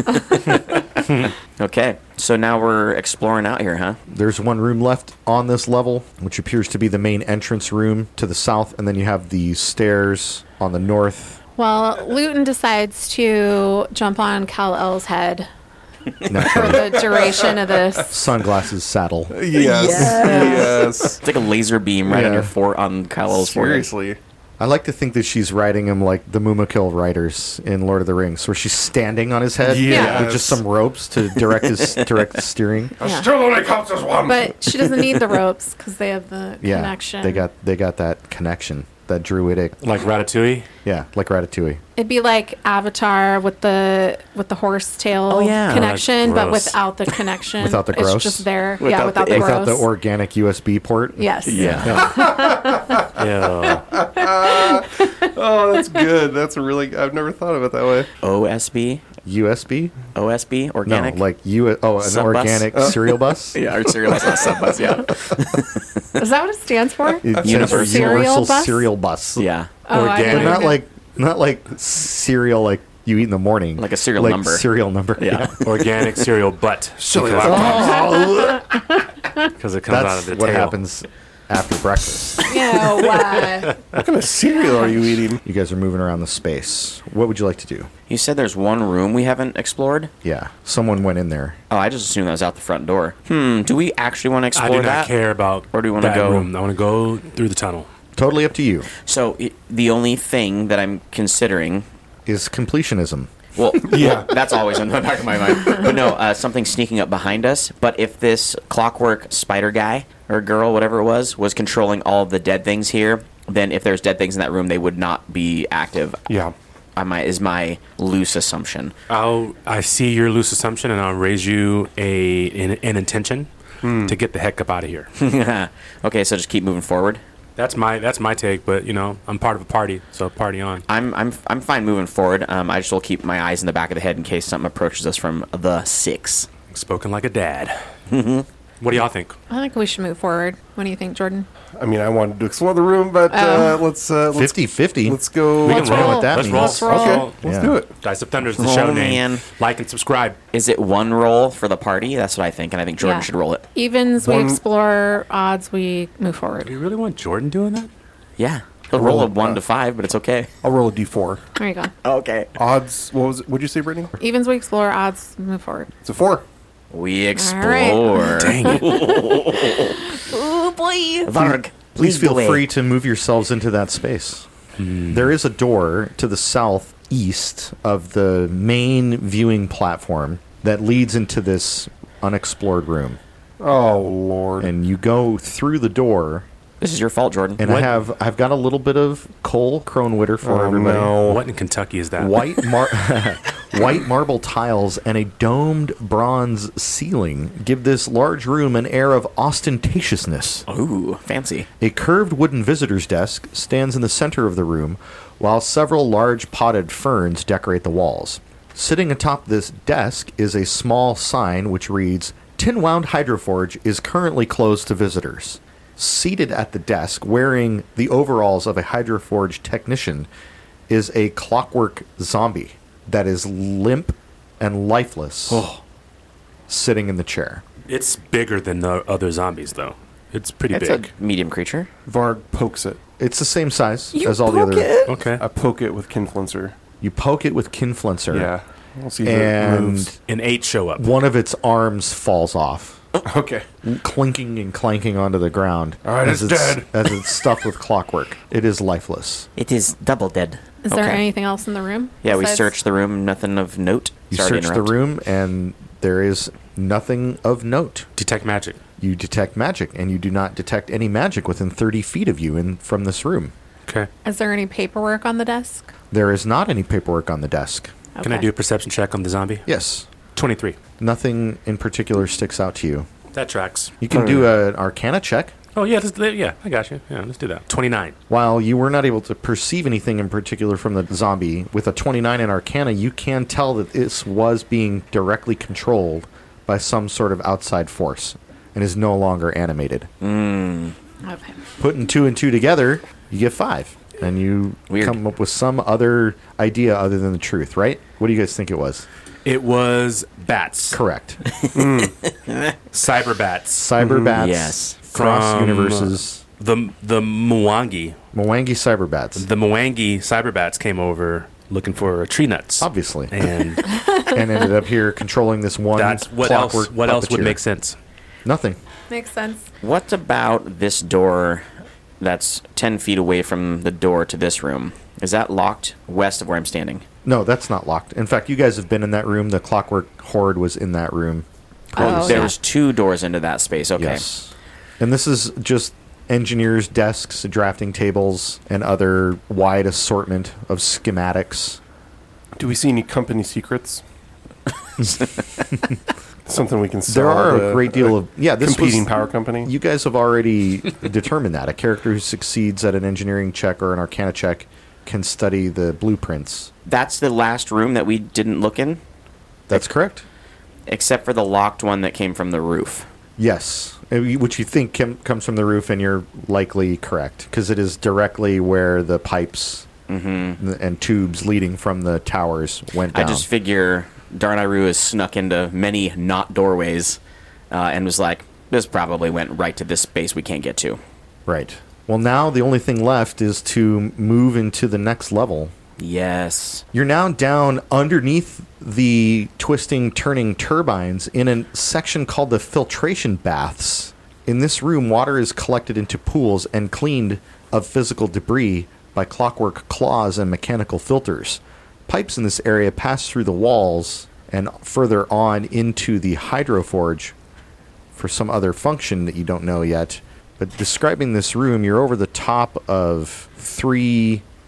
Okay, so now we're exploring out here, huh?
There's one room left on this level, which appears to be the main entrance room to the south, and then you have the stairs on the north.
Well, Luton decides to jump on Kal-El's head for
Naturally.
the duration of this.
Sunglasses saddle.
Yes. Yes.
It's like a laser beam right on
Yeah.
your fore on Kylo's forehead.
Seriously.
I like to think that she's riding him like the Mumakil riders in Lord of the Rings, where she's standing on his head
Yes.
with just some ropes to direct his direct the steering.
Yeah.
Still only counts as one.
But she doesn't need the ropes because they have the
Yeah,
connection.
they got they got that connection, that druidic.
Like Ratatouille.
Yeah, like Ratatouille.
It'd be like Avatar with the with the horse tail
Oh, yeah.
connection,
Oh,
but
that's gross.
without the connection.
Without the gross?
It's just there.
Without
yeah,
the
without the,
ick.
Without
gross.
the organic U S B port.
Yes.
Yeah.
Yeah.
Oh, that's good. That's really. I've never thought of it that way.
O S B?
U S B?
O S B?
No,
Organic?
like U. Oh, an
Subbus?
organic cereal bus.
yeah, our cereal bus, not sub bus, yeah.
Is that what it stands for?
It stands
Universal.
for
Cereal
Universal
bus?
Cereal Bus.
Yeah.
Oh, I
Organic.
didn't
But not
know.
like not like cereal like you eat in the morning.
Like a cereal
like
number.
Cereal number.
Yeah.
Organic cereal butt.
Silly
Because-
Oh,
Because it comes out of
that's
the
what
tail.
happens after breakfast.
Yeah, uh,
What kind of cereal are you eating?
You guys are moving around the space. What would you like to do?
You said there's one room we haven't explored?
Yeah, someone went in there.
Oh, I just assumed that was out the front door. Hmm, do we actually want to
I
explore
do not
that?
care about
Or do you wanna
that
go-
room. I want to go through the tunnel.
Totally up to you.
So, i- the only thing that I'm considering...
Is completionism.
Well, yeah, that's always in the back of my mind. But no, uh, something sneaking up behind us. But if this clockwork spider guy or girl, whatever it was, was controlling all of the dead things here, then if there's dead things in that room, they would not be active.
Yeah.
uh, my, is my loose assumption.
I'll I see your loose assumption, and I'll raise you a an, an intention to get the heck up out of here.
Okay, so just keep moving forward.
That's my that's my take, but you know I'm part of a party, so party on.
I'm I'm I'm fine moving forward. Um, I just will keep my eyes in the back of the head in case something approaches us from the six.
Spoken like a dad. What do y'all think?
I think we should move forward. What do you think, Jordan?
I mean, I wanted to explore the room, but uh, let's uh, let's
fifty-fifty.
let's go.
We
Let's
can roll.
roll.
What that
Let's
means.
roll.
Let's roll.
Okay,
roll.
let's
Yeah.
do it.
Dice of Thunder is the
Oh,
show name.
man.
Like and subscribe.
Is it one roll for the party? That's what I think, and I think Jordan
Yeah.
should roll it.
Evens, we
One-
explore. Odds, we move
Do
forward.
you really want Jordan doing that?
Yeah, he'll roll a one to five, but it's okay.
I'll roll a d four.
There you go.
Okay.
Odds. What was it? What'd you say, Brittany?
Evens, we explore. Odds, move forward.
It's a four.
We explore.
right.
Dang it.
Oh boy!
Varg,
Please feel
away.
free to move yourselves into that space. There is a door to the southeast of the main viewing platform that leads into this unexplored room.
Oh Lord.
And you go through the door,
This is your fault, Jordan.
and I have I've got a little bit of Cole Kronwitter for
Oh,
everybody.
no.
What in Kentucky is that?
White mar- white marble tiles and a domed bronze ceiling give this large room an air of ostentatiousness.
Ooh, fancy.
A curved wooden visitor's desk stands in the center of the room, while several large potted ferns decorate the walls. Sitting atop this desk is a small sign which reads, Tin Wound Hydroforge is currently closed to visitors. Seated at the desk, wearing the overalls of a Hydroforge technician, is a clockwork zombie that is limp and lifeless, sitting in the chair.
It's bigger than the other zombies, though. It's pretty
It's
big.
a medium creature.
Varg pokes it.
It's the same size as all the other.
Okay.
I poke it with Kinfluencer.
You poke it with Kinfluencer.
Yeah. We'll see if it moves.
And
And eight show up.
one of its arms falls off,
Okay.
clinking and clanking onto the ground.
All right,
as
it's dead.
As it's stuffed with clockwork. It is lifeless.
It is double dead.
Is there
Okay.
anything else in the room?
Yeah, we
besides-
searched the room. Nothing of note.
You
Sorry to
search the
interrupt.
room, and there is nothing of note.
Detect magic.
You detect magic, and you do not detect any magic within thirty feet of you in, from this room.
Okay.
Is there any paperwork on the desk?
There is not any paperwork on the desk.
Can I
Okay.
do a perception check on the zombie?
Yes.
twenty-three.
Nothing in particular sticks out to you.
That tracks.
You can do a, an Arcana check.
Oh, yeah, let's, yeah, I got you. Yeah, let's do that. twenty-nine.
While you were not able to perceive anything in particular from the zombie, with a twenty-nine in Arcana, you can tell that this was being directly controlled by some sort of outside force and is no longer animated.
Okay.
Putting two and two together, you get five. And you
Weird.
come up with some other idea other than the truth, right? What do you guys think it was?
It was bats.
Correct.
Cyber bats.
Cyber bats,
yes.
cross
From-
universes,
The the Mwangi.
Mwangi cyber bats,
The Mwangi cyber bats came over looking for tree nuts.
obviously,
And
and ended up here controlling this one.
that's what else
clockwork
what else would
puppeteer.
make sense.
Nothing.
Makes sense.
What about this door that's ten feet away from the door to this room? Is that locked west of where I'm standing?
No, that's not locked. In fact, you guys have been in that room. The clockwork horde was in that room.
Oh,
there
yeah.
was two doors into that space. Okay.
Yes. And this is just engineers' desks, drafting tables, and other wide assortment of schematics.
Do we see any company secrets? Something we can sell.
There are
to
a great deal of yeah. This
competing
was,
power company.
You guys have already determined that a character who succeeds at an engineering check or an Arcana check can study the blueprints.
That's the last room that we didn't look in,
That's correct.
except for the locked one that came from the roof.
Yes, Uh, you- which you think com- comes from the roof, and you're likely correct because it is directly where the pipes and- and tubes leading from the towers went down.
I just figure Darnayru has snuck into many not doorways uh, and was like, this probably went right to this space we can't get to.
Right. Well, now the only thing left is to move into the next level.
Yes.
You're now down underneath the twisting, turning turbines in a section called the filtration baths. In this room, water is collected into pools and cleaned of physical debris by clockwork claws and mechanical filters. Pipes in this area pass through the walls and further on into the hydroforge for some other function that you don't know yet. But describing this room, you're over the top of three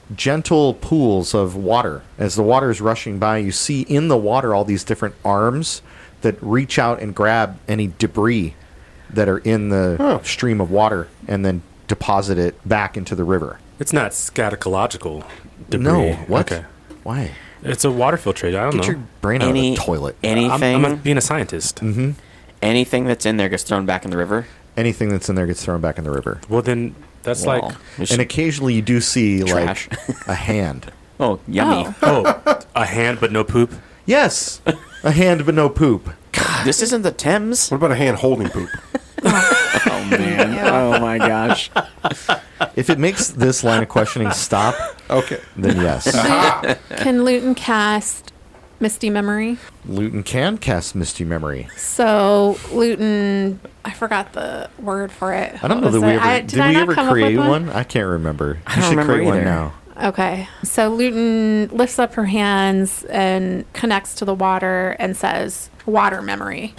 gentle pools of water. As the water is rushing by, you see in the water all these different arms that reach out and grab any debris that are in the
Huh.
stream of water and then deposit it back into the river.
It's not scatological debris.
No, what?
Okay.
Why?
It's a water filtrate. I don't
Get
know.
your brain out
Any
of the toilet.
anything,
I'm, I'm a, being a scientist.
Mm-hmm.
anything that's in there gets thrown back in the river.
Anything that's in there gets thrown back in the river.
Well, then that's
Well,
like
we
And
should-
occasionally you do see
Trash.
like a hand.
oh, yummy!
Oh.
oh, a hand but no poop.
Yes, a hand but no poop.
This isn't the Thames.
What about a hand holding poop?
Oh man! Oh my gosh!
If it makes this line of questioning stop,
Okay.
then yes.
Can Luton cast Misty Memory?
Luton can cast Misty Memory.
So Luton, I forgot the word for it.
I don't know
What
that
was
we
it?
ever
I-
did,
did I
we
not
ever
come up with
create
one?
one? I can't remember.
I
You
don't
should
remember
create one
either.
now.
Okay. So Luton lifts up her hands and connects to the water and says, "Water memory."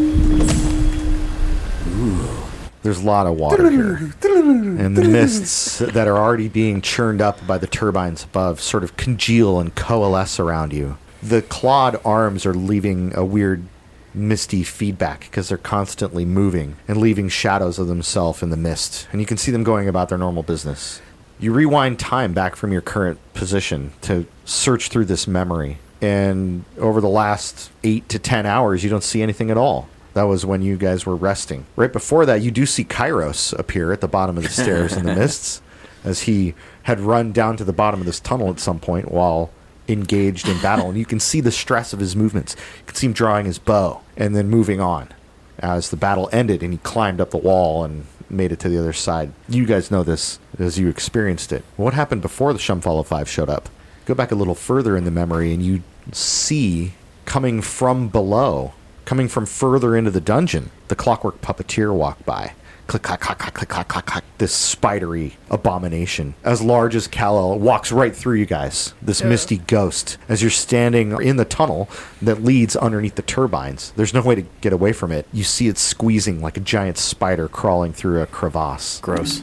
There's a lot of water here. And the mists that are already being churned up by the turbines above sort of congeal and coalesce around you. The clawed arms are leaving a weird misty feedback because they're constantly moving and leaving shadows of themselves in the mist. And you can see them going about their normal business. You rewind time back from your current position to search through this memory. And over the last eight to ten hours, you don't see anything at all. That was when you guys were resting. Right before that, you do see Kairos appear at the bottom of the stairs in the mists, as he had run down to the bottom of this tunnel at some point while engaged in battle. And you can see the stress of his movements. You can see him drawing his bow and then moving on as the battle ended and he climbed up the wall and made it to the other side. You guys know this as you experienced it. What happened before the Shumfall of Five showed up? Go back a little further in the memory and you see coming from below, coming from further into the dungeon, the Clockwork Puppeteer walk by. Click, clack, clack, clack, click, clack, clack, clack. This spidery abomination, as large as Kal-El, walks right through you guys. This misty ghost, as you're standing in the tunnel that leads underneath the turbines. There's no way to get away from it. You see it squeezing like a giant spider crawling through a crevasse
Gross.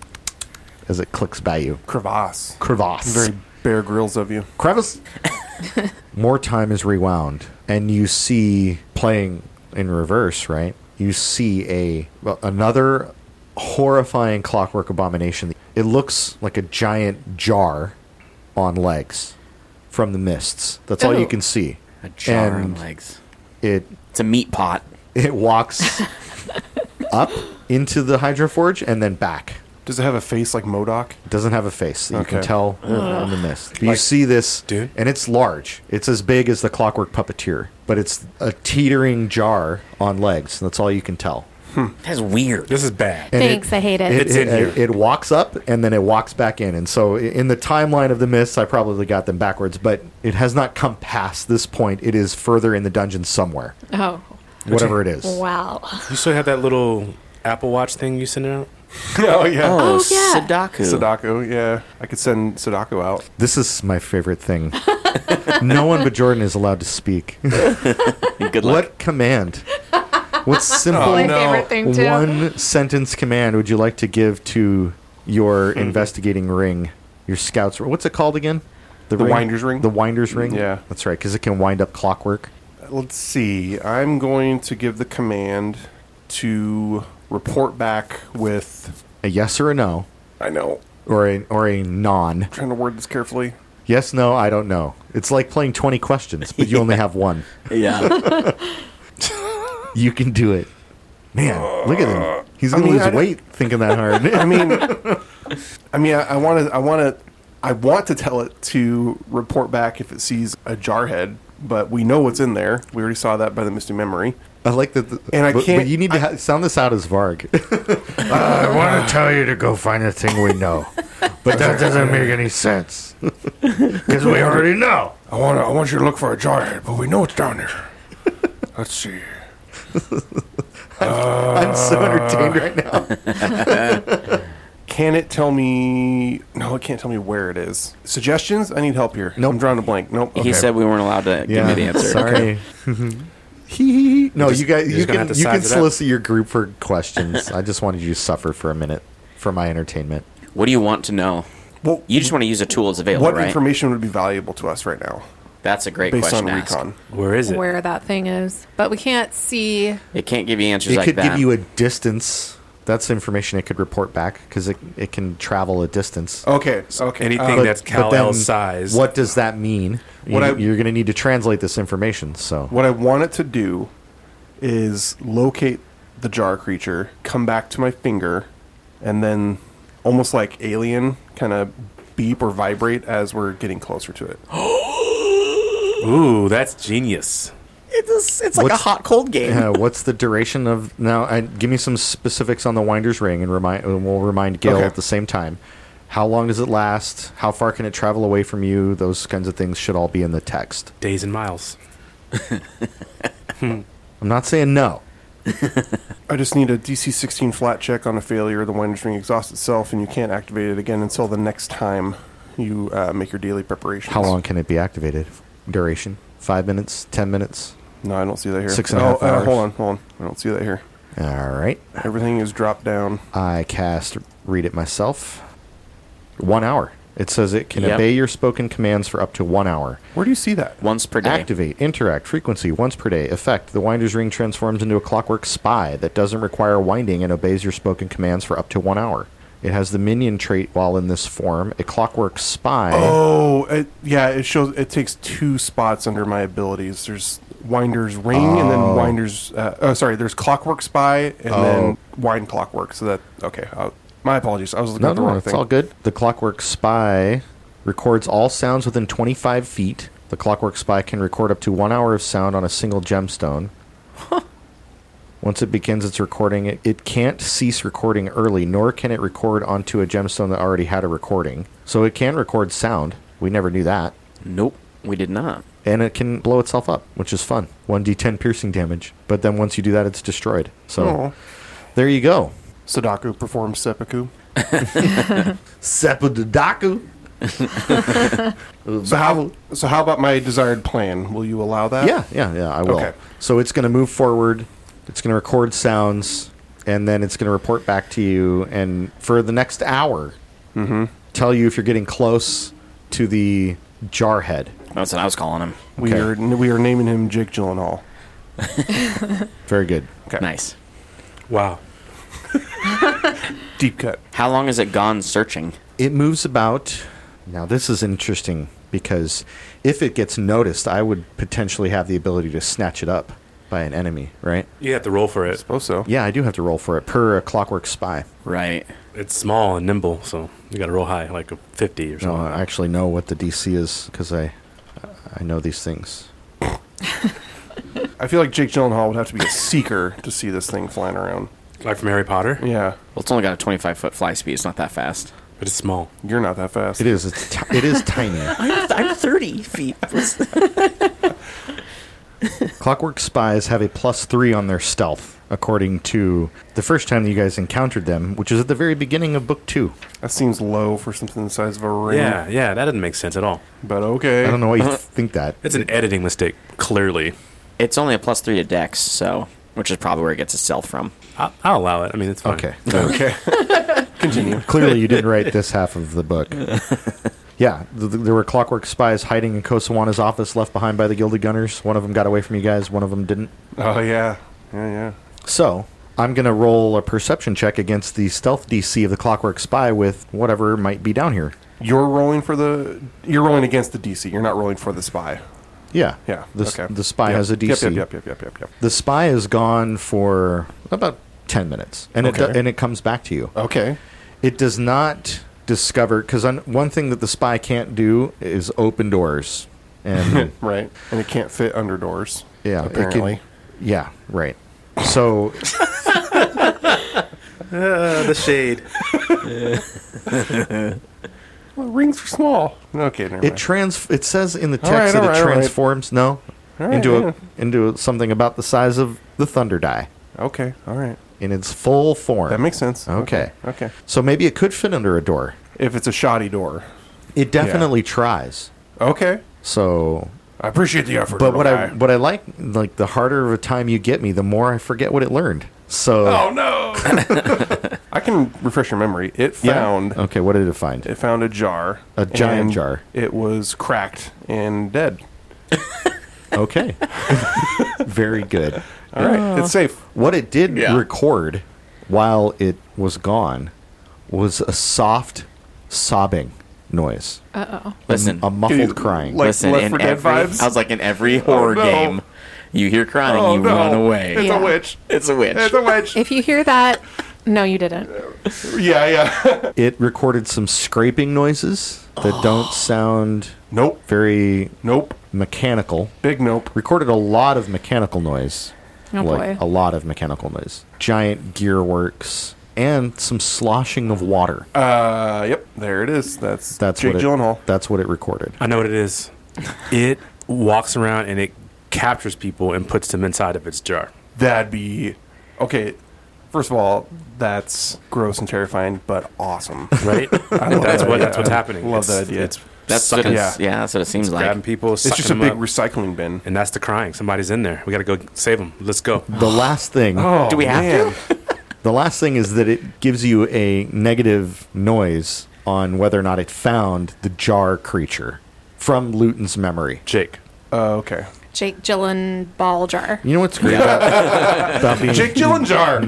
as it clicks by you.
Crevasse.
Crevasse.
Very Bear Grylls of you.
Crevice. More time is rewound, and you see, playing in reverse, right? You see a well, another horrifying clockwork abomination. It looks like a giant jar on legs from the mists. That's all you
Ew.
can see.
A jar on
And
legs.
It
It's a meat pot.
it walks up into the Hydroforge and then back.
Does it have a face like MODOK?
It doesn't have a face that you can
Okay.
tell in the mist. But you
Like-
see this,
Dude.
and it's large. It's as big as the Clockwork Puppeteer, but it's a teetering jar on legs. That's all you can tell.
That's weird.
This is bad.
And
Thanks, I hate it.
It,
It's
it,
in here.
it, it walks up and then it walks back in. And so i- in the timeline of the mists, I probably got them backwards, but it has not come past this point. It is further in the dungeon somewhere,
Oh,
whatever it is.
wow.
You still have that little Apple Watch thing you sent out?
Oh, yeah.
Oh,
Oh, yeah.
Sudoku.
Sadako, yeah. I could send Sadako out.
This is my favorite thing. No one but Jordan is allowed to speak.
Good luck.
What command? What simple
Oh,
My
no.
favorite thing too.
one sentence command would you like to give to your
Hmm.
investigating ring, your scouts? What's it called again?
The Winder's Ring?
The Winder's Ring.
Yeah.
that's right, because it can wind up clockwork.
Let's see. I'm going to give the command to report back with.
A yes or a no,
I know.
or a or a non.
I'm trying to word this carefully.
Yes, no, I don't know. It's like playing twenty questions, but you only have one.
Yeah.
You can do it, man. Look at him. He's
I
gonna
mean,
lose
I don't-
weight thinking that hard.
I mean, I mean, I want to, I want to, I want to tell it to report back if it sees a jarhead, but we know what's in there. We already saw that by the Misty Memory.
I like that. The,
And I
but,
can't-
But you need to
I-
ha- sound this out as Varg. I want to tell you to go find a thing we know, but that doesn't make any sense because we already know.
I want, to, I want you to look for a jarhead, but we know it's down there. Let's see.
I'm so entertained right now.
Can it tell me? No, it can't tell me where it is. Suggestions? I need help here.
Nope.
I'm drawing a blank. Nope.
He
Okay.
said we weren't allowed to give me the answer.
Sorry. Hee. No,
just-
you guys,
you're
you
just gonna
can
have to
you can
size it up.
solicit your group for questions. I just wanted you to suffer for a minute for my entertainment.
What do you want to know?
Well,
You just want to use a tool that's available,
what
right?
information would be valuable to us right now,
That's a great
based
question
on
to ask.
recon?
Where is it?
Where that thing is, but we can't see.
It can't give you answers
It
like
could
that.
give you a distance. That's information it could report back because it, it can travel a distance.
Okay. Okay.
Anything
uh,
that's Kal-El size.
What does that mean?
What
you,
I-
you're going to need to translate this information. So
What I want it to do is locate the jar creature, come back to my finger, and then almost like alien kind of beep or vibrate as we're getting closer to it.
Ooh, that's genius.
It's, it's like
What's-
a hot cold game.
Uh, what's the duration of now? I, give me some specifics on the Winder's Ring, and remind. And we'll remind Gil
Okay.
at the same time. How long does it last? How far can it travel away from you? Those kinds of things should all be in the text.
Days and miles.
I'm not saying no.
I just need a D C sixteen flat check on a failure. The Winder's Ring exhausts itself, and you can't activate it again until the next time you uh, make your daily preparations.
How long can it be activated? Duration? Five minutes? Ten minutes?
No, I don't see that here.
Six and a
oh,
half
uh,
hours.
hold on, hold on. I don't see that here.
All right.
Everything is dropped down.
I cast read it myself. One hour. It says it can
Yep.
obey your spoken commands for up to one hour.
Where do you see that?
Once per day.
Activate, interact, frequency, once per day. Effect, the Winder's Ring transforms into a clockwork spy that doesn't require winding and obeys your spoken commands for up to one hour. It has the minion trait while in this form. A clockwork spy.
Oh, it, yeah. It shows. It takes two spots under my abilities. There's Winder's Ring, and then Winder's. Uh, oh, sorry. There's Clockwork Spy, and
Oh.
then Wind Clockwork. So that okay. Uh, my apologies. I was looking
No,
at the
no,
wrong
it's
thing.
all good. The Clockwork Spy records all sounds within twenty-five feet. The Clockwork Spy can record up to one hour of sound on a single gemstone. Once it begins its recording, it, it can't cease recording early, nor can it record onto a gemstone that already had a recording. So it can record sound. We never knew that.
Nope, we did not.
And it can blow itself up, which is fun. one d ten piercing damage. But then once you do that, it's destroyed. So
Oh.
there you go.
Sudoku performs seppuku.
Seppudaku.
So how, so how about my desired plan? Will you allow that?
Yeah, yeah, yeah, I will.
Okay.
So it's going to move forward. It's going to record sounds, and then it's going to report back to you. And for the next hour,
Mm-hmm.
tell you if you're getting close to the jar head.
That's what I was calling him.
We
Okay.
are we are naming him Jake Gyllenhaal.
Very good.
Okay.
Nice.
Wow.
Deep cut.
How long has it gone searching?
It moves about. Now, this is interesting because if it gets noticed, I would potentially have the ability to snatch it up by an enemy, right?
You have to roll for
I
it.
suppose so.
Yeah, I do have to roll for it per a clockwork spy.
Right.
It's small and nimble, so you got to roll high, like a fifty or
No,
something.
I actually know what the D C is because I, I know these things.
I feel like Jake Gyllenhaal would have to be a seeker to see this thing flying around.
Like from Harry Potter,
Yeah,
Well, it's only got a twenty-five foot fly speed. It's not that fast.
but it's small.
you're not that fast.
It is. It's ti- it is tiny.
I'm, I'm thirty feet.
Clockwork spies have a plus three on their stealth, according to the first time that you guys encountered them, which is at the very beginning of book two.
That seems low for something the size of a ring.
Yeah, yeah, that doesn't make sense at all.
But okay.
I don't know why you think that.
It's an editing mistake, clearly.
It's only a plus three to Dex, so which is probably where it gets its stealth from.
I'll, I'll allow it. I mean, it's fine.
Okay.
Okay. Continue.
Clearly, you didn't write this half of the book. Yeah, th- th- there were clockwork spies hiding in Kosawana's office, left behind by the Gilded Gunners. One of them got away from you guys. One of them didn't.
Oh yeah. Yeah, yeah.
So I'm going to roll a perception check against the stealth D C of the clockwork spy with whatever might be down here.
You're rolling for the. You're rolling against the D C. You're not rolling for the spy.
Yeah.
Yeah.
The, s-
okay.
the spy
Yep.
has a D C.
Yep. Yep. Yep. Yep. Yep. Yep.
The spy is gone for about ten minutes, and it
Okay.
do- and it comes back to you.
Okay.
It does not discover because one thing that the spy can't do is open doors, and
Right. And it can't fit under doors.
yeah, it can-
Apparently.
yeah, right. So
Uh, the shade.
Well, rings are small. Okay. Never
it
mind.
trans. It says in the text
All right,
that
all
it
right, all right.
transforms. No,
All right,
into
yeah.
a into something about the size of the thunder die
Okay. All right.
in its full form.
That makes sense.
Okay.
Okay. Okay.
So maybe it could fit under a door.
If it's a shoddy door.
It definitely tries.
Okay.
So,
I appreciate the effort.
but what I
guy.
what I like like the harder of a time you get me, the more I forget what it learned. So
Oh no. I can refresh your memory. It found
Okay, what did it find?
it found a jar,
A giant
and
jar.
It was cracked and dead.
Okay. Very good.
All right, it's safe.
What it did
Yeah.
record while it was gone was a soft sobbing noise.
Uh-oh.
Listen,
A muffled
Dude,
crying.
like
listen.
Left
In
four Dead
every,
vibes?
I was like in every horror
no.
game, you hear crying,
Oh,
you
no.
run away.
It's
Yeah.
a witch.
It's a witch.
It's a witch.
If you hear that, no, you didn't.
yeah, yeah.
It recorded some scraping noises that don't sound
Nope.
very
Nope.
mechanical.
Big nope.
Recorded a lot of mechanical noise.
Oh,
like
boy.
a lot of mechanical noise. Giant gear works and some sloshing of water.
Uh, yep. There it is. That's
That's
Jake
what it,
Gyllenhaal.
That's what it recorded.
I know what it is. It walks around and it captures people and puts them inside of its jar.
That'd be okay. First of all, that's gross and terrifying, but awesome.
Right?
I love
that's
that
what
idea.
that's what's
I
happening.
love
It's,
that idea.
It's
That's what
sucking,
it's, yeah. That's what it seems like.
grabbing people.
It's just a big recycling bin.
and that's the crying. Somebody's in there. We got to go save them. Let's go.
The last thing,
Oh,
Do we have
man.
to?
the last thing is that it gives you a negative noise on whether or not it found the jar creature from Luton's memory.
Jake.
Uh, okay.
Jake Gyllenhaal jar.
You know what's great about, about being
Jake Gyllenhaal.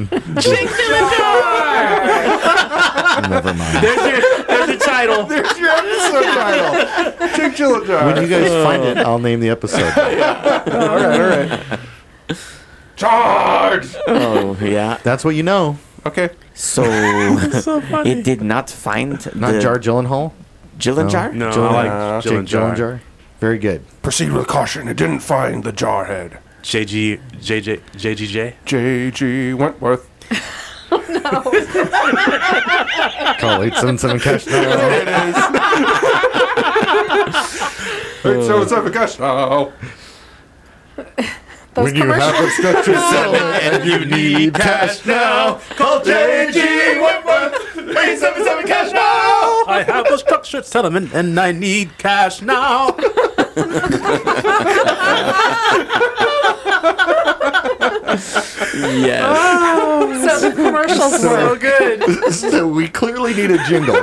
Never mind.
There's your, there's your title.
There's your episode title. Jake Gyllenhaal.
When you guys find it, I'll name the episode.
all right, all right. Charge.
Oh, yeah.
That's what you know.
Okay.
So, it did not find
Not
the
Jar Gyllenhaal.
Gyllen
No.
jar?
No,
Gyllen-
I like
Jake
Jillian Jar.
Gyllenhaal. Very good.
Proceed with caution. It didn't find the jar head.
J G J J J G J.
J G Wentworth.
Call eight seven seven cash now.
There it is. Eight seven seven cash now.
Those
When you
commercials.
have a structure settled and you need cash now, call J G Wentworth. eight seven seven cash now.
I have a structured settlement and I need cash now.
Yes.
So the commercials were
good.
So we clearly need a jingle.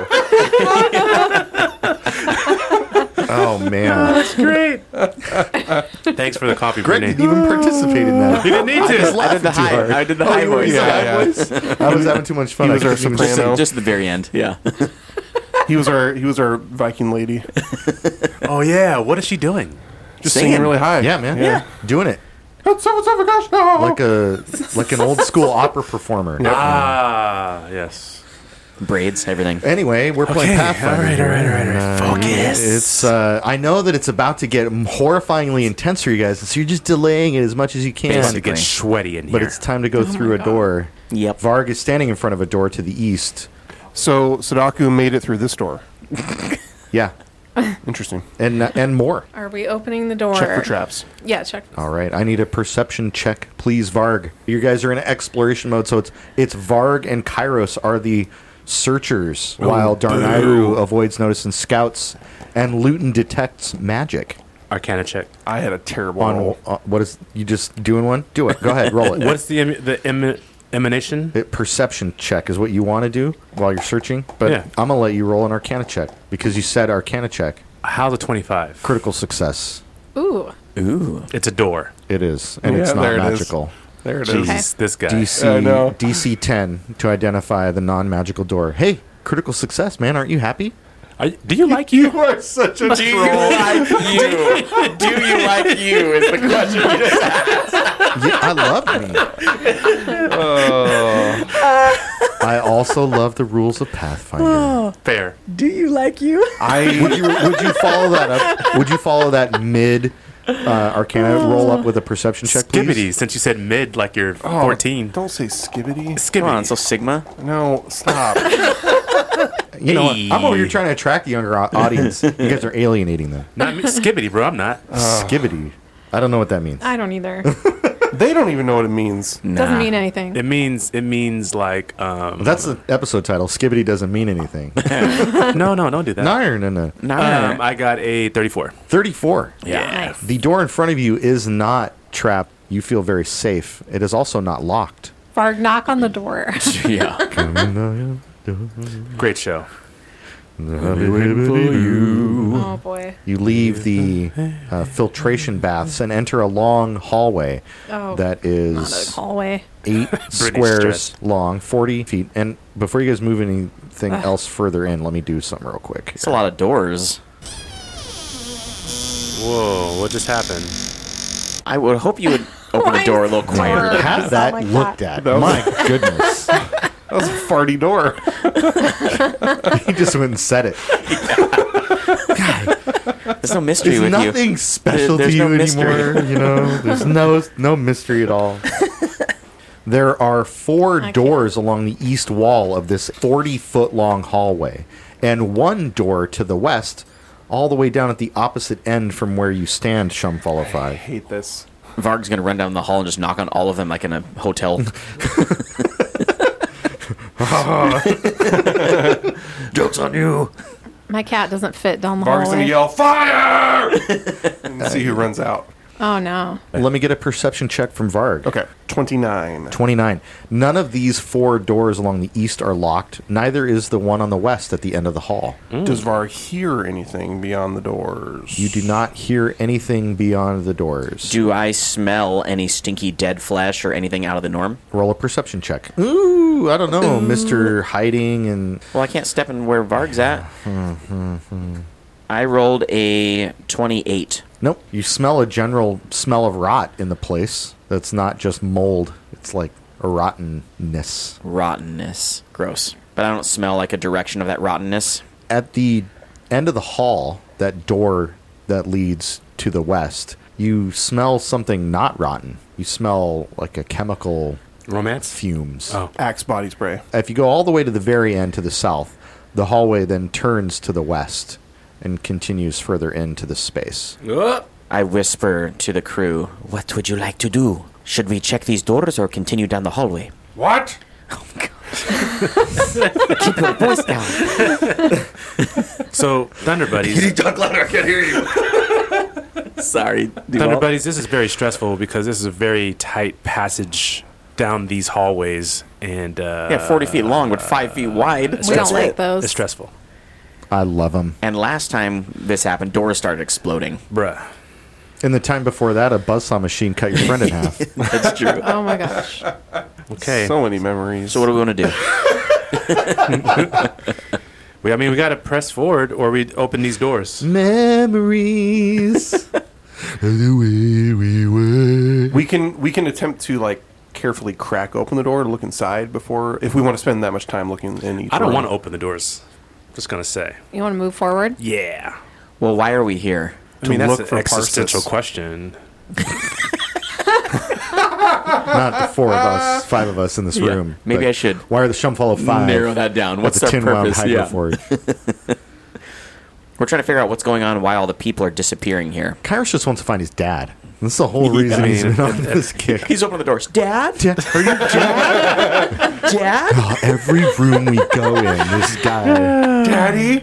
Oh man!
Great. Thanks for the coffee,
Greg
Brittany.
didn't even participate in that.
You didn't need
I just
to.
I
laughed
did the
too
high.
hard.
I did the
Oh,
high
you were
voice.
the
Yeah,
high
yeah.
voice? I was having too much fun.
He was
I
our
couldn't even
soprano.
just-
Just, just the very end. Yeah.
He was our he was our Viking lady.
Oh yeah, what is she doing?
Just
Singing.
singing really high.
Yeah, man.
Yeah.
Doing it
Eight seven seven cash now.
like a like an old school opera performer.
Ah, yes.
Braids, everything.
Anyway, we're playing
Okay,
Pathfinder.
all right, all right, all right, all
and,
right.
uh,
Focus.
It's. Uh, I know that it's about to get horrifyingly intense for you guys, so you're just delaying it as much as you can.
It's to
Basically.
get sweaty in here.
But it's time to go through a door.
Yep.
Varg is standing in front of a door to the east.
So Sadaku made it through this door.
Yeah,
Interesting.
and and more.
Are we opening the door?
Check for traps.
Yeah, check.
All right, I need a perception check, please, Varg. You guys are in exploration mode, so it's it's Varg and Kairos are the searchers, while Darnayru avoids notice and scouts, and Luton detects magic.
Arcana check.
I had a terrible
On
roll.
uh, what is you just doing one? Do it. Go ahead, roll it.
What's the em- the em- emanation?
It, perception check is what you want to do while you're searching, but
Yeah.
I'm gonna let you roll an Arcana check because you said Arcana check.
How's a twenty-five?
Critical success.
Ooh.
Ooh.
It's a door.
It is, and
Yeah,
it's not
there it is.
magical.
There it is.
Jesus, this guy.
D C
I know.
D C ten to identify the non-magical door. Hey, critical success, man! Aren't you happy?
Are, do you like you?
You are such a
Do you like you? Do you like you? Is the question you just asked.
Yeah, I love me. I also love the rules of Pathfinder.
Fair.
Do you like you?
I
Would you would you follow that up? Would you follow that mid uh, Arcana roll up with a perception check, please?
Skibbity, since you said mid like you're
Oh,
fourteen.
Don't say skibbity.
Skibbity.
Come on, so Sigma.
No, stop.
You know, what?
Hey.
I'm over here trying to attract the younger au- audience. You guys are alienating them.
Not me. Skibbity, bro. I'm not.
Skibbity. I don't know what that means.
I don't either.
They don't even know what it means.
Nah.
Doesn't mean anything.
It means it means like um.
That's the episode title. Skibbity doesn't mean anything.
no, no, don't do that.
No, no, no.
Nah.
Um, I got a thirty-four.
thirty-four.
Yeah.
Nice.
The door in front of you is not trapped. You feel very safe. It is also not locked.
Varg, knock on the door.
Yeah.
Great show.
Oh boy.
You leave the uh, filtration baths and enter a long hallway
Oh,
that
not a
is
hallway.
eight squares
dress.
long, forty feet. And before you guys move anything else further in, let me do something real quick.
It's a lot of doors.
Whoa, what just happened?
I would hope you would open the door a little quieter.
Door.
Have
Sound
that
like
looked
that.
at. My goodness.
That was a farty door.
He just went and said it.
There's no mystery
There's
with
nothing
you.
special
There-
to
there's
you
no mystery.
anymore. You know, there's no no mystery at all. There are four
Okay.
doors along the east wall of this forty foot long hallway, and one door to the west, all the way down at the opposite end from where you stand, Shumfollow
I
Five.
hate this.
Varg's gonna run down the hall and just knock on all of them like in a hotel. Joke's on you.
My cat doesn't fit down the
Varg's gonna
hallway.
yell fire and see who runs out.
Oh no.
Let me get a perception check from Varg.
Okay, twenty-nine.
twenty-nine. None of these four doors along the east are locked. Neither is the one on the west at the end of the hall.
Does Varg hear anything beyond the doors?
You do not hear anything beyond the doors.
Do I smell any stinky dead flesh or anything out of the norm?
Roll a perception check. Ooh, I don't know, Mister Hiding and
Well, I can't step in where Varg's at. I rolled a twenty-eight.
nope. You smell a general smell of rot in the place. That's not just mold. It's like a rottenness.
Rottenness. Gross. But I don't smell like a direction of that rottenness.
At the end of the hall, that door that leads to the west, you smell something not rotten. You smell like a chemical
Romance?
fumes.
Oh.
Axe body spray.
If you go all the way to the very end to the south, the hallway then turns to the west and continues further into the space.
I whisper to the crew, "What would you like to do? Should we check these doors or continue down the hallway?"
What?
Keep your voice down.
So, Thunder Buddies,
talk louder. I can't hear you. Sorry.
Thunder
Duval.
Buddies, this is very stressful because this is a very tight passage down these hallways, and uh,
Yeah, forty feet long, but five feet wide.
We
That's
don't like
it.
those.
it's stressful,
I love them.
And last time this happened, doors started exploding.
bruh.
In the time before that, a buzzsaw machine cut your friend in half.
That's true.
Oh my gosh.
Okay,
So many memories.
So what do we want to do?
we, I mean, we got to press forward, or we open these doors.
Memories. of the way we were.
we can we can attempt to like carefully crack open the door to look inside before if we want to spend that much time looking in each
I don't
room.
want to open the doors. Just gonna say,
You want to move forward?
yeah.
Well, why are we here?
I mean,
To
that's
look
an
for
existential
Parsis.
question.
Not the four of us, five of us in this
Yeah,
room.
maybe
but
I should
Why are the Shumfollow Five?
narrow that down.
at
What's
the
our
Tin Wound
purpose? Yeah.
Hydroforge.
We're trying to figure out what's going on, why all the people are disappearing here.
Kairos just wants to find his dad. That's the whole reason
I
he's
mean,
been on this kick.
He's opening the doors. Dad?
Dad, are you dad?
Dad?
Oh, every room we go in, this guy.
Daddy.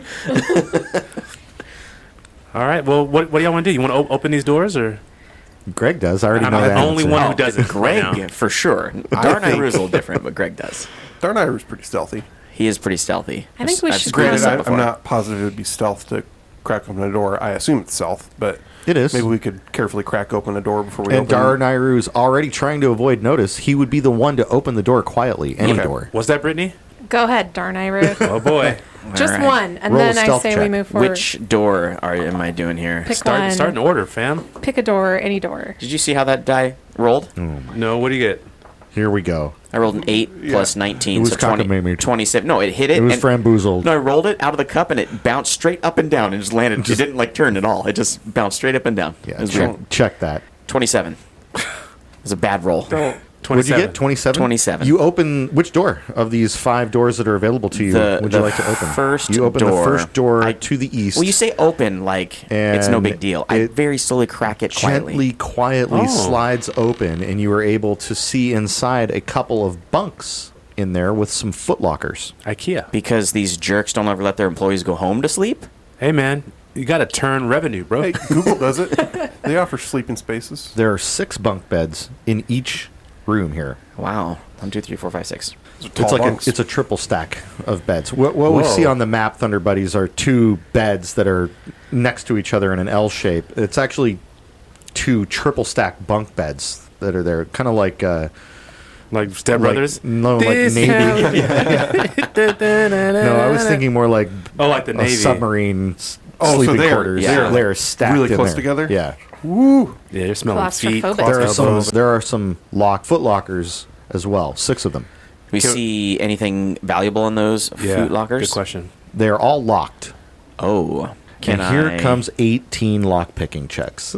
All right. Well, what, what do y'all want to do? You want to o- open these doors, or
Greg does. I already
I'm
know
the
that.
only
answer.
one who does it.
Greg,
right now.
for sure.
think-
Darn Iru is a little different, but Greg does.
Darnayru's pretty stealthy.
He is pretty stealthy.
I think we
I've
should
screwed
Granted,
this up
I,
before.
I'm not positive it would be stealth to crack open a door. I assume it's stealth, but
It is.
maybe we could carefully crack open a door before we
And
open.
Darnayru is already trying to avoid notice. He would be the one to open the door quietly. Any
Okay.
door.
Was that Brittany?
Go ahead, Darnayru.
Oh boy.
Just
All right.
one, and
Roll a
then I
stealth
say
check.
we move forward.
Which door are am I doing here?
Pick
Start
one.
start in order, fam.
Pick a door, any door.
Did you see how that die rolled?
No, what do you get?
Here we go.
I rolled an eight plus nineteen,
It was
so twenty,
cockamamie.
twenty-seven. No, it hit it.
It was
and-
framboozled.
No, I rolled it out of the cup and it bounced straight up and down and just landed. it didn't like turn at all. It just bounced straight up and down.
Yeah,
it was
check,
weird.
check that.
twenty-seven. It was a bad roll.
What'd you get? twenty-seven?
twenty-seven.
You open which door of these five doors that are available to you
The-
would you
the
like to open?
first
You open the
door.
first door
I-
to the east.
Well, you say open like it's no
And
big deal. I
it
very slowly crack it
gently,
quietly.
quietly
Oh.
slides open, and you are able to see inside a couple of bunks in there with some footlockers.
IKEA.
Because these jerks don't ever let their employees go home to sleep.
Hey, man, you got to turn revenue, bro.
Hey, Google does it. They offer sleeping spaces.
There are six bunk beds in each room here.
Wow. One, two, three, four, five, six.
It's like a, it's a triple stack of beds. What, what we
Whoa.
see on the map, Thunder Buddies, are two beds that are next to each other in an L shape. It's actually two triple stack bunk beds that are there, kind of like uh,
Like Step Brothers?
Like, no,
This
like Navy.
hell-
No, I was thinking more like
Oh, like the
a
Navy.
submarine s-
Oh, so
sleeping
they're-
quarters.
yeah.
They're stacked
Really
in
close
there.
together?
Yeah.
Woo!
Yeah, you're smelling feet.
Claustrophobic.
There are some.
elbows.
There are some lock foot lockers as well. Six of them.
We
Can-
see anything valuable in those
Yeah,
food lockers?
good question.
They're all locked.
Oh. Can
and here
I...
comes eighteen lock picking checks.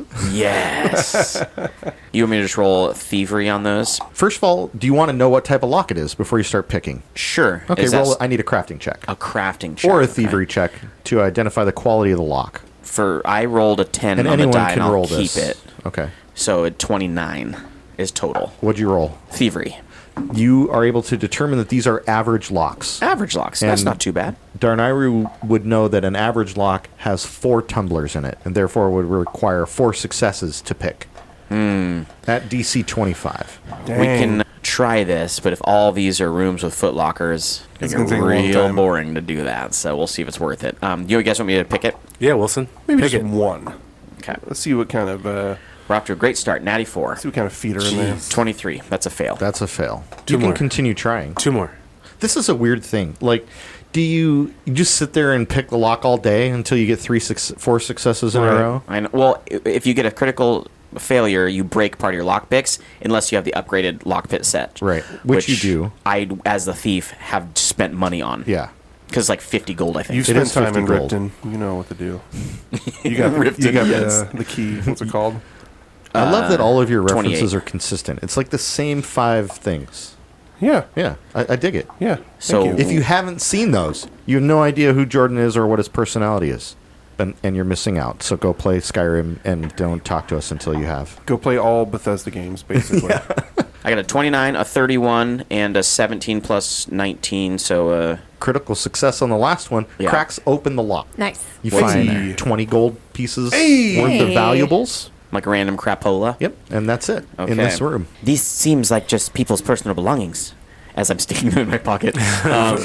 Yes. You want me to just roll thievery on those?
First of all, do you want to know what type of lock it is before you start picking?
Sure.
Okay,
Is that
roll.
s-
I need a crafting check
a crafting check.
or a
okay.
thievery check to identify the quality of the lock.
For I rolled a ten
And
on the
anyone
die,
can
and I'll
roll
keep
this.
it.
Okay.
So at twenty-nine is total.
What'd you roll?
Thievery.
You are able to determine that these are average locks.
Average locks. That's
And-
not too bad.
Darnayru would know that an average lock has four tumblers in it, and therefore would require four successes to pick.
Hmm.
At D C twenty-five.
Dang.
We can try this, but if all these are rooms with foot lockers,
It's
it's
gonna take a long
real
time.
boring to do that. So we'll see if it's worth it. Um, you guys want me to pick it?
Yeah, Wilson.
Maybe
Pick
just
it.
one.
Okay.
Let's see what kind of uh,
We're off to a great start. Natty four.
see what kind of feet are in there.
twenty-three. That's a fail.
That's a fail.
Two
you can
more.
continue trying.
Two more.
This is a weird thing. Like, do you, you just sit there and pick the lock all day until you get three, six, four successes in
Right.
a row?
I know. Well, i- if you get a critical failure, you break part of your lock picks unless you have the upgraded lock pit set.
Right. Which you do.
I, as the thief, have spent money on.
Yeah.
Because like fifty gold, I think.
You've
It
spent
is
time
fifty
in
gold.
Ripton. You know what to do. You got, you
Ripton,
got
yes.
the, the key. What's it called?
I love that all of your references
twenty-eight.
are consistent. It's like the same five things.
Yeah.
Yeah, I, I dig it.
Yeah.
So-
Thank you.
If you haven't seen those, you have no idea who Jordan is or what his personality is. And, and you're missing out. So go play Skyrim and don't talk to us until you have.
Go play all Bethesda games, basically.
I got a twenty-nine, a thirty-one, and a seventeen plus nineteen. So uh,
Critical success on the last one.
Yeah.
Cracks open the lock.
Nice.
You
What's in
find
there?
twenty gold pieces
Hey!
worth of
Hey.
valuables.
like a random crapola.
Yep, and that's it
Okay.
in this room.
These seems like just people's personal belongings. As I'm sticking them in my pocket. Um,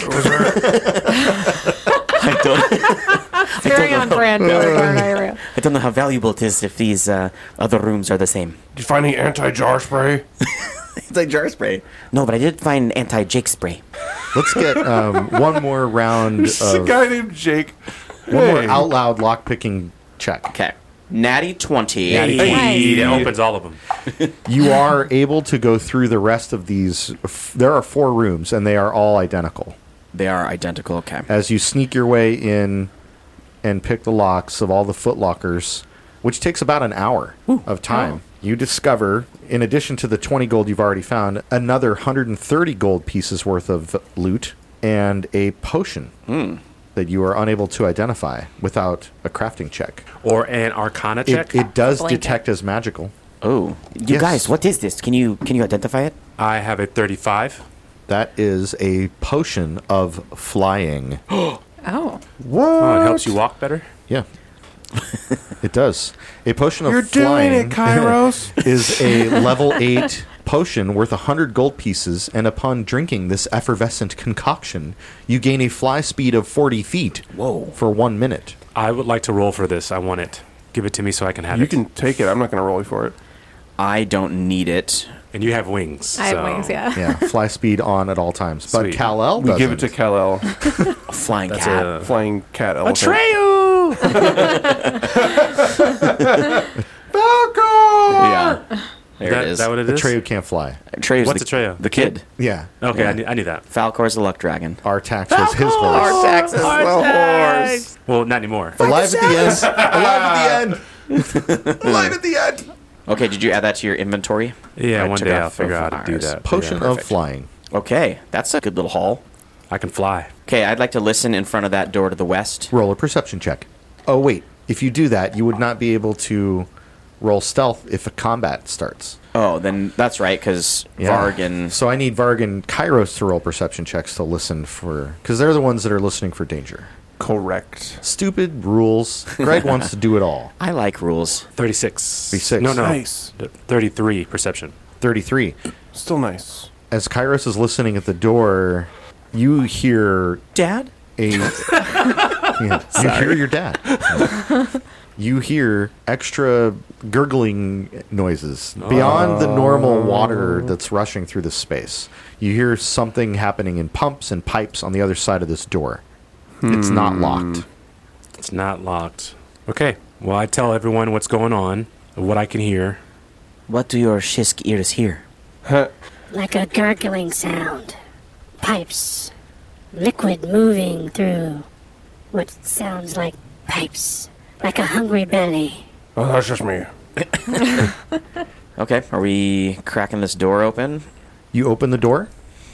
I don't.
It's very on brand for Darnayru.
I don't know how valuable it is if these uh, other rooms are the same.
Did you find any anti-jar spray?
It's like jar spray. No, but I did find anti-Jake spray.
Let's get um, one more round
There's a
of
guy named Jake.
one more
Hey.
out loud lock picking check.
Okay. Natty twenty.
Hey,
Nice.
it opens all of them.
You are able to go through the rest of these. F- there are four rooms, and they are all identical.
They are identical. Okay.
As you sneak your way in and pick the locks of all the foot lockers, which takes about an hour of time, you discover, in addition to the twenty gold you've already found, another one hundred thirty gold pieces worth of loot and a potion that you are unable to identify without a crafting check.
Or an Arcana check.
It, it does
Blanket.
detect as magical.
Oh, you
Yes.
guys, what is this? Can you can you identify it?
I have a thirty-five.
That is a potion of flying.
Oh.
Oh, it helps you walk better.
Yeah. It does. A potion of
You're
flying
doing it, Kairos.
is a level eight potion worth one hundred gold pieces, and upon drinking this effervescent concoction, you gain a fly speed of forty feet
Whoa.
for one minute.
I would like to roll for this. I want it. Give it to me so I can have
You
it.
can take it. I'm not going to roll you for it.
I don't need it.
And you have wings.
I have
so-
wings, yeah.
Yeah, fly speed on at all times. But
Sweet.
Kal-El
We
doesn't.
give it to Kal-El.
A flying
That's
cat.
a
Flying cat elephant.
Atreyu!
Yeah. There
that,
it is.
that what it is?
Atreyu can't fly.
Atreus
What's
the,
Atreyu?
The kid.
Yeah.
Okay,
Yeah.
I, knew, I knew that.
Falcor's the luck dragon.
Artax was his horse.
Artax is the horse.
Well, not anymore.
Alive at the end. Alive at the end. Alive at the end.
Okay, did you add that to your inventory?
Yeah,
I
one
took
day
off
I'll figure
of
out how to do
ours.
that.
Potion
Yeah.
of flying.
Okay, that's a good little haul.
I can fly.
Okay, I'd like to listen in front of that door to the west.
Roll a perception check. Oh, wait. If you do that, you would not be able to roll stealth if a combat starts.
Oh, then that's right, because Varg and...
So I need Varg and Kairos to roll perception checks to listen for... Because they're the ones that are listening for danger.
Correct.
Stupid rules. Greg wants to do it all.
I like rules.
thirty-six.
thirty-six.
No, no.
Nice.
Th- thirty-three perception.
thirty-three.
Still nice.
As Kairos is listening at the door, you hear
Dad?
a yeah, you hear your dad. You hear extra gurgling noises beyond the normal water that's rushing through the space. You hear something happening in pumps and pipes on the other side of this door. It's not locked.
It's not locked. Okay. Well, I tell everyone what's going on, what I can hear.
What do your Shisk ears hear?
Like a gurgling sound. Pipes. Liquid moving through what sounds like pipes. Like a hungry belly.
Oh, that's just me.
Okay, are we cracking this door open?
You open the door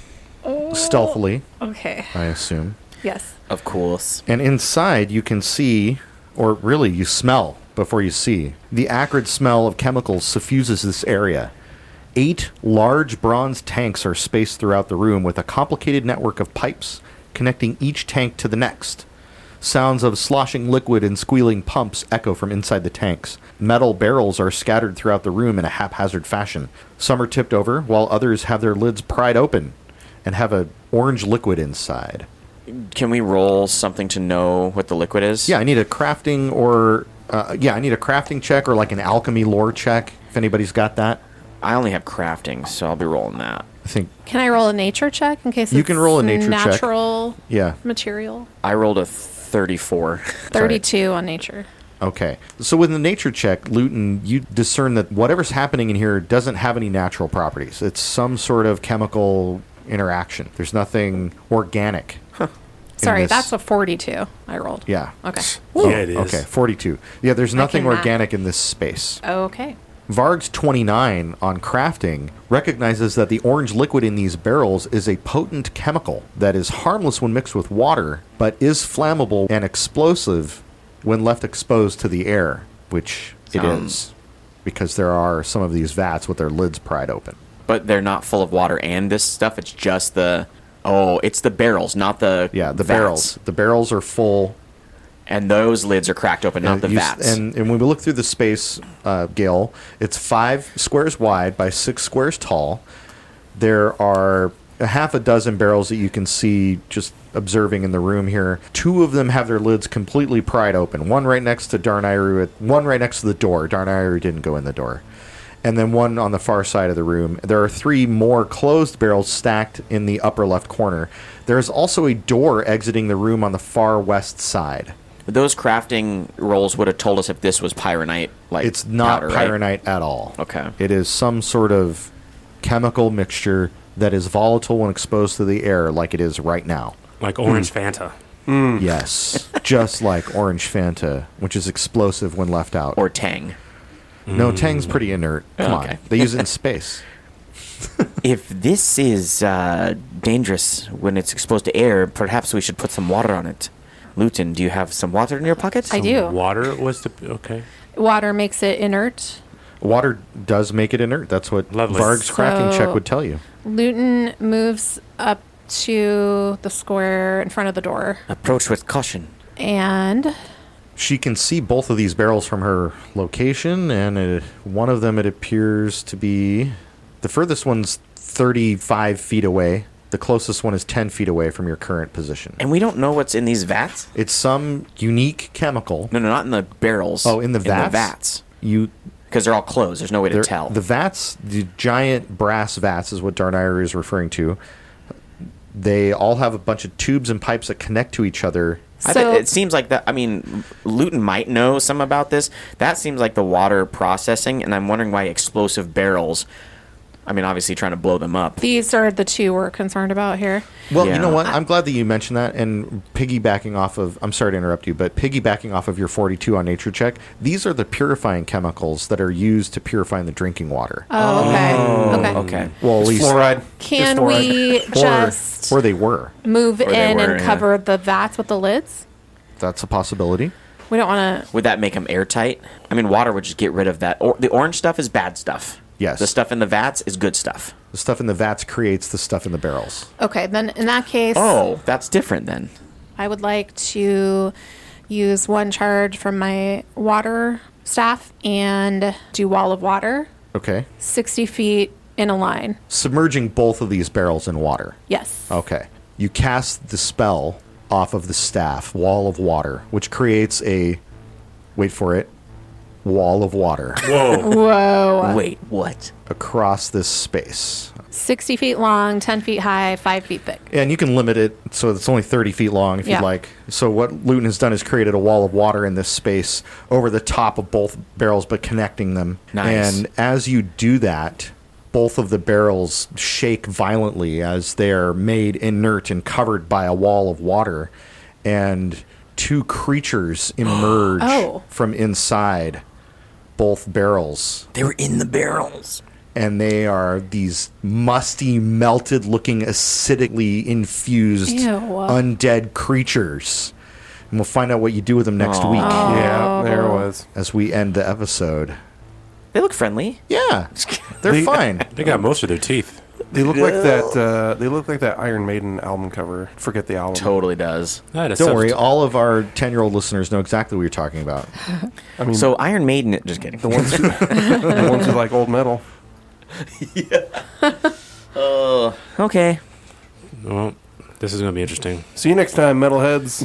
stealthily,
Okay.
I assume.
Yes.
Of course.
And inside you can see, or really you smell before you see, the acrid smell of chemicals suffuses this area. Eight large bronze tanks are spaced throughout the room with a complicated network of pipes connecting each tank to the next. Sounds of sloshing liquid and squealing pumps echo from inside the tanks. Metal barrels are scattered throughout the room in a haphazard fashion. Some are tipped over, while others have their lids pried open and have a orange liquid inside.
Can we roll something to know what the liquid is?
Yeah, I need a crafting or... Uh, yeah, I need a crafting check or like an alchemy lore check, if anybody's got that.
I only have crafting, so I'll be rolling that.
I think...
Can I roll a nature check in case
You
it's
can roll a nature check.
natural
Yeah.
material?
I rolled a thirty-four.
thirty-two on nature.
Okay. So with the nature check, Luton, you discern that whatever's happening in here doesn't have any natural properties. It's some sort of chemical interaction. There's nothing organic.
Sorry,
this-
that's a forty-two I rolled.
Yeah.
Okay.
Yeah, it is.
Okay, forty-two. Yeah, there's nothing
can math.
organic in this space.
Okay.
Varg's twenty-nine on crafting recognizes that the orange liquid in these barrels is a potent chemical that is harmless when mixed with water, but is flammable and explosive when left exposed to the air, which it
Sounds-
is, because there are some of these vats with their lids pried open.
But they're not full of water and this stuff. It's just the... Oh, it's the barrels, not the
Yeah, the
vats.
barrels. The barrels are full.
And those lids are cracked open, not
And
the
you s-
vats.
And, and when we look through the space, uh, Gale, it's five squares wide by six squares tall. There are a half a dozen barrels that you can see just observing in the room here. Two of them have their lids completely pried open. One right next to Darnayru, one right next to the door. Darnayru didn't go in the door. And then one on the far side of the room. There are three more closed barrels stacked in the upper left corner. There is also a door exiting the room on the far west side.
Those crafting rolls would have told us if this was pyronite. Like
It's not
powder, right?
pyronite at all.
Okay.
It is some sort of chemical mixture that is volatile when exposed to the air, like it is right now.
Like orange Fanta.
Yes, just like orange Fanta, which is explosive when left out.
Or Tang.
no, Tang's pretty inert. Come
Okay.
on, they use it in space.
If this is uh, dangerous when it's exposed to air, perhaps we should put some water on it. Luton, do you have some water in your pocket?
I do.
Water was the... Okay.
Water makes it inert.
Water does make it inert. That's what
Lovely.
Varg's crafting
So-
check would tell you.
Luton moves up to the square in front of the door.
Approach with caution.
And
She can see both of these barrels from her location, and it, one of them it appears to be the furthest one's thirty-five feet away. The closest one is ten feet away from your current position.
And we don't know what's in these vats?
It's some unique chemical.
No, no, not in the barrels.
Oh, in the vats?
In the vats.
You,
Because they're all closed. There's no way to
they're-
tell.
the vats, the giant brass vats, is what Darnayru is referring to. They all have a bunch of tubes and pipes that connect to each other.
I
so
thi- it seems like that. I mean, Luton might know some about this. That seems like the water processing, and I'm wondering why explosive barrels. I mean, obviously trying to blow them up.
these are the two we're concerned about here.
Well,
Yeah.
you know what? I'm glad that you mentioned that. And piggybacking off of, I'm sorry to interrupt you, but piggybacking off of your forty-two on nature check, these are the purifying chemicals that are used to purify the drinking water.
Oh, okay. okay.
Okay.
Well, at least,
Fluoride.
Can
There's fluoride.
we
or,
just
or they were.
move
Or they
in
were,
and
yeah.
cover the vats with the lids?
That's a possibility.
We don't want to.
Would that make them airtight? I mean, water would just get rid of that. Or the orange stuff is bad stuff.
Yes.
The stuff in the vats is good stuff.
The stuff in the vats creates the stuff in the barrels.
Okay, then in that case,
Oh, that's different then.
I would like to use one charge from my water staff and do wall of water,
Okay.
sixty feet in a line.
Submerging both of these barrels in water.
Yes.
Okay. You cast the spell off of the staff, Wall of Water, which creates a, wait for it, wall of water
Whoa.
Whoa.
Wait, what?
across this space.
sixty feet long, ten feet high, five feet thick.
And you can limit it so it's only thirty feet long if
Yeah.
you'd like. So what Luton has done is created a wall of water in this space over the top of both barrels, but connecting them.
Nice.
And as you do that, both of the barrels shake violently as they're made inert and covered by a wall of water. And two creatures emerge
Oh.
from inside both barrels.
They were in the barrels.
And they are these musty, melted-looking, acidically infused
Ew.
undead creatures. And we'll find out what you do with them next
Aw.
week
Yeah, there it was.
as we end the episode.
They look friendly.
Yeah, they're
They-
fine.
They got most of their teeth.
They look like that. Uh, they look like that Iron Maiden album cover. Forget the album.
Totally does.
I had a
Don't worry,
subst-
all of our ten-year-old listeners know exactly what you're talking about.
I mean,
So Iron Maiden, just kidding.
the ones who, the ones who like old metal.
Okay.
Well, this is going to be interesting.
See you next time, metalheads.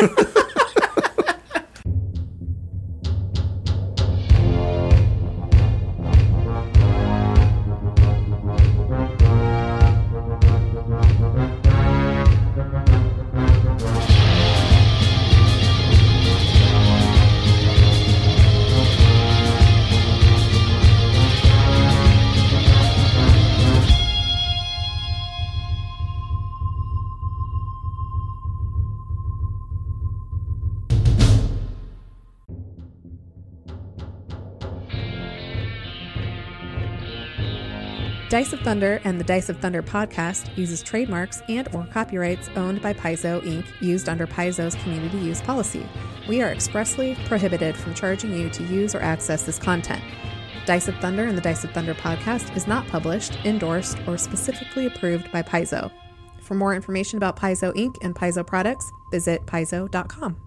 Dice of Thunder and the Dice of Thunder podcast uses trademarks and or copyrights owned by Paizo Incorporated used under Paizo's community use policy. We are expressly prohibited from charging you to use or access this content. Dice of Thunder and the Dice of Thunder podcast is not published, endorsed, or specifically approved by Paizo. For more information about Paizo Incorporated and Paizo products, visit paizo dot com.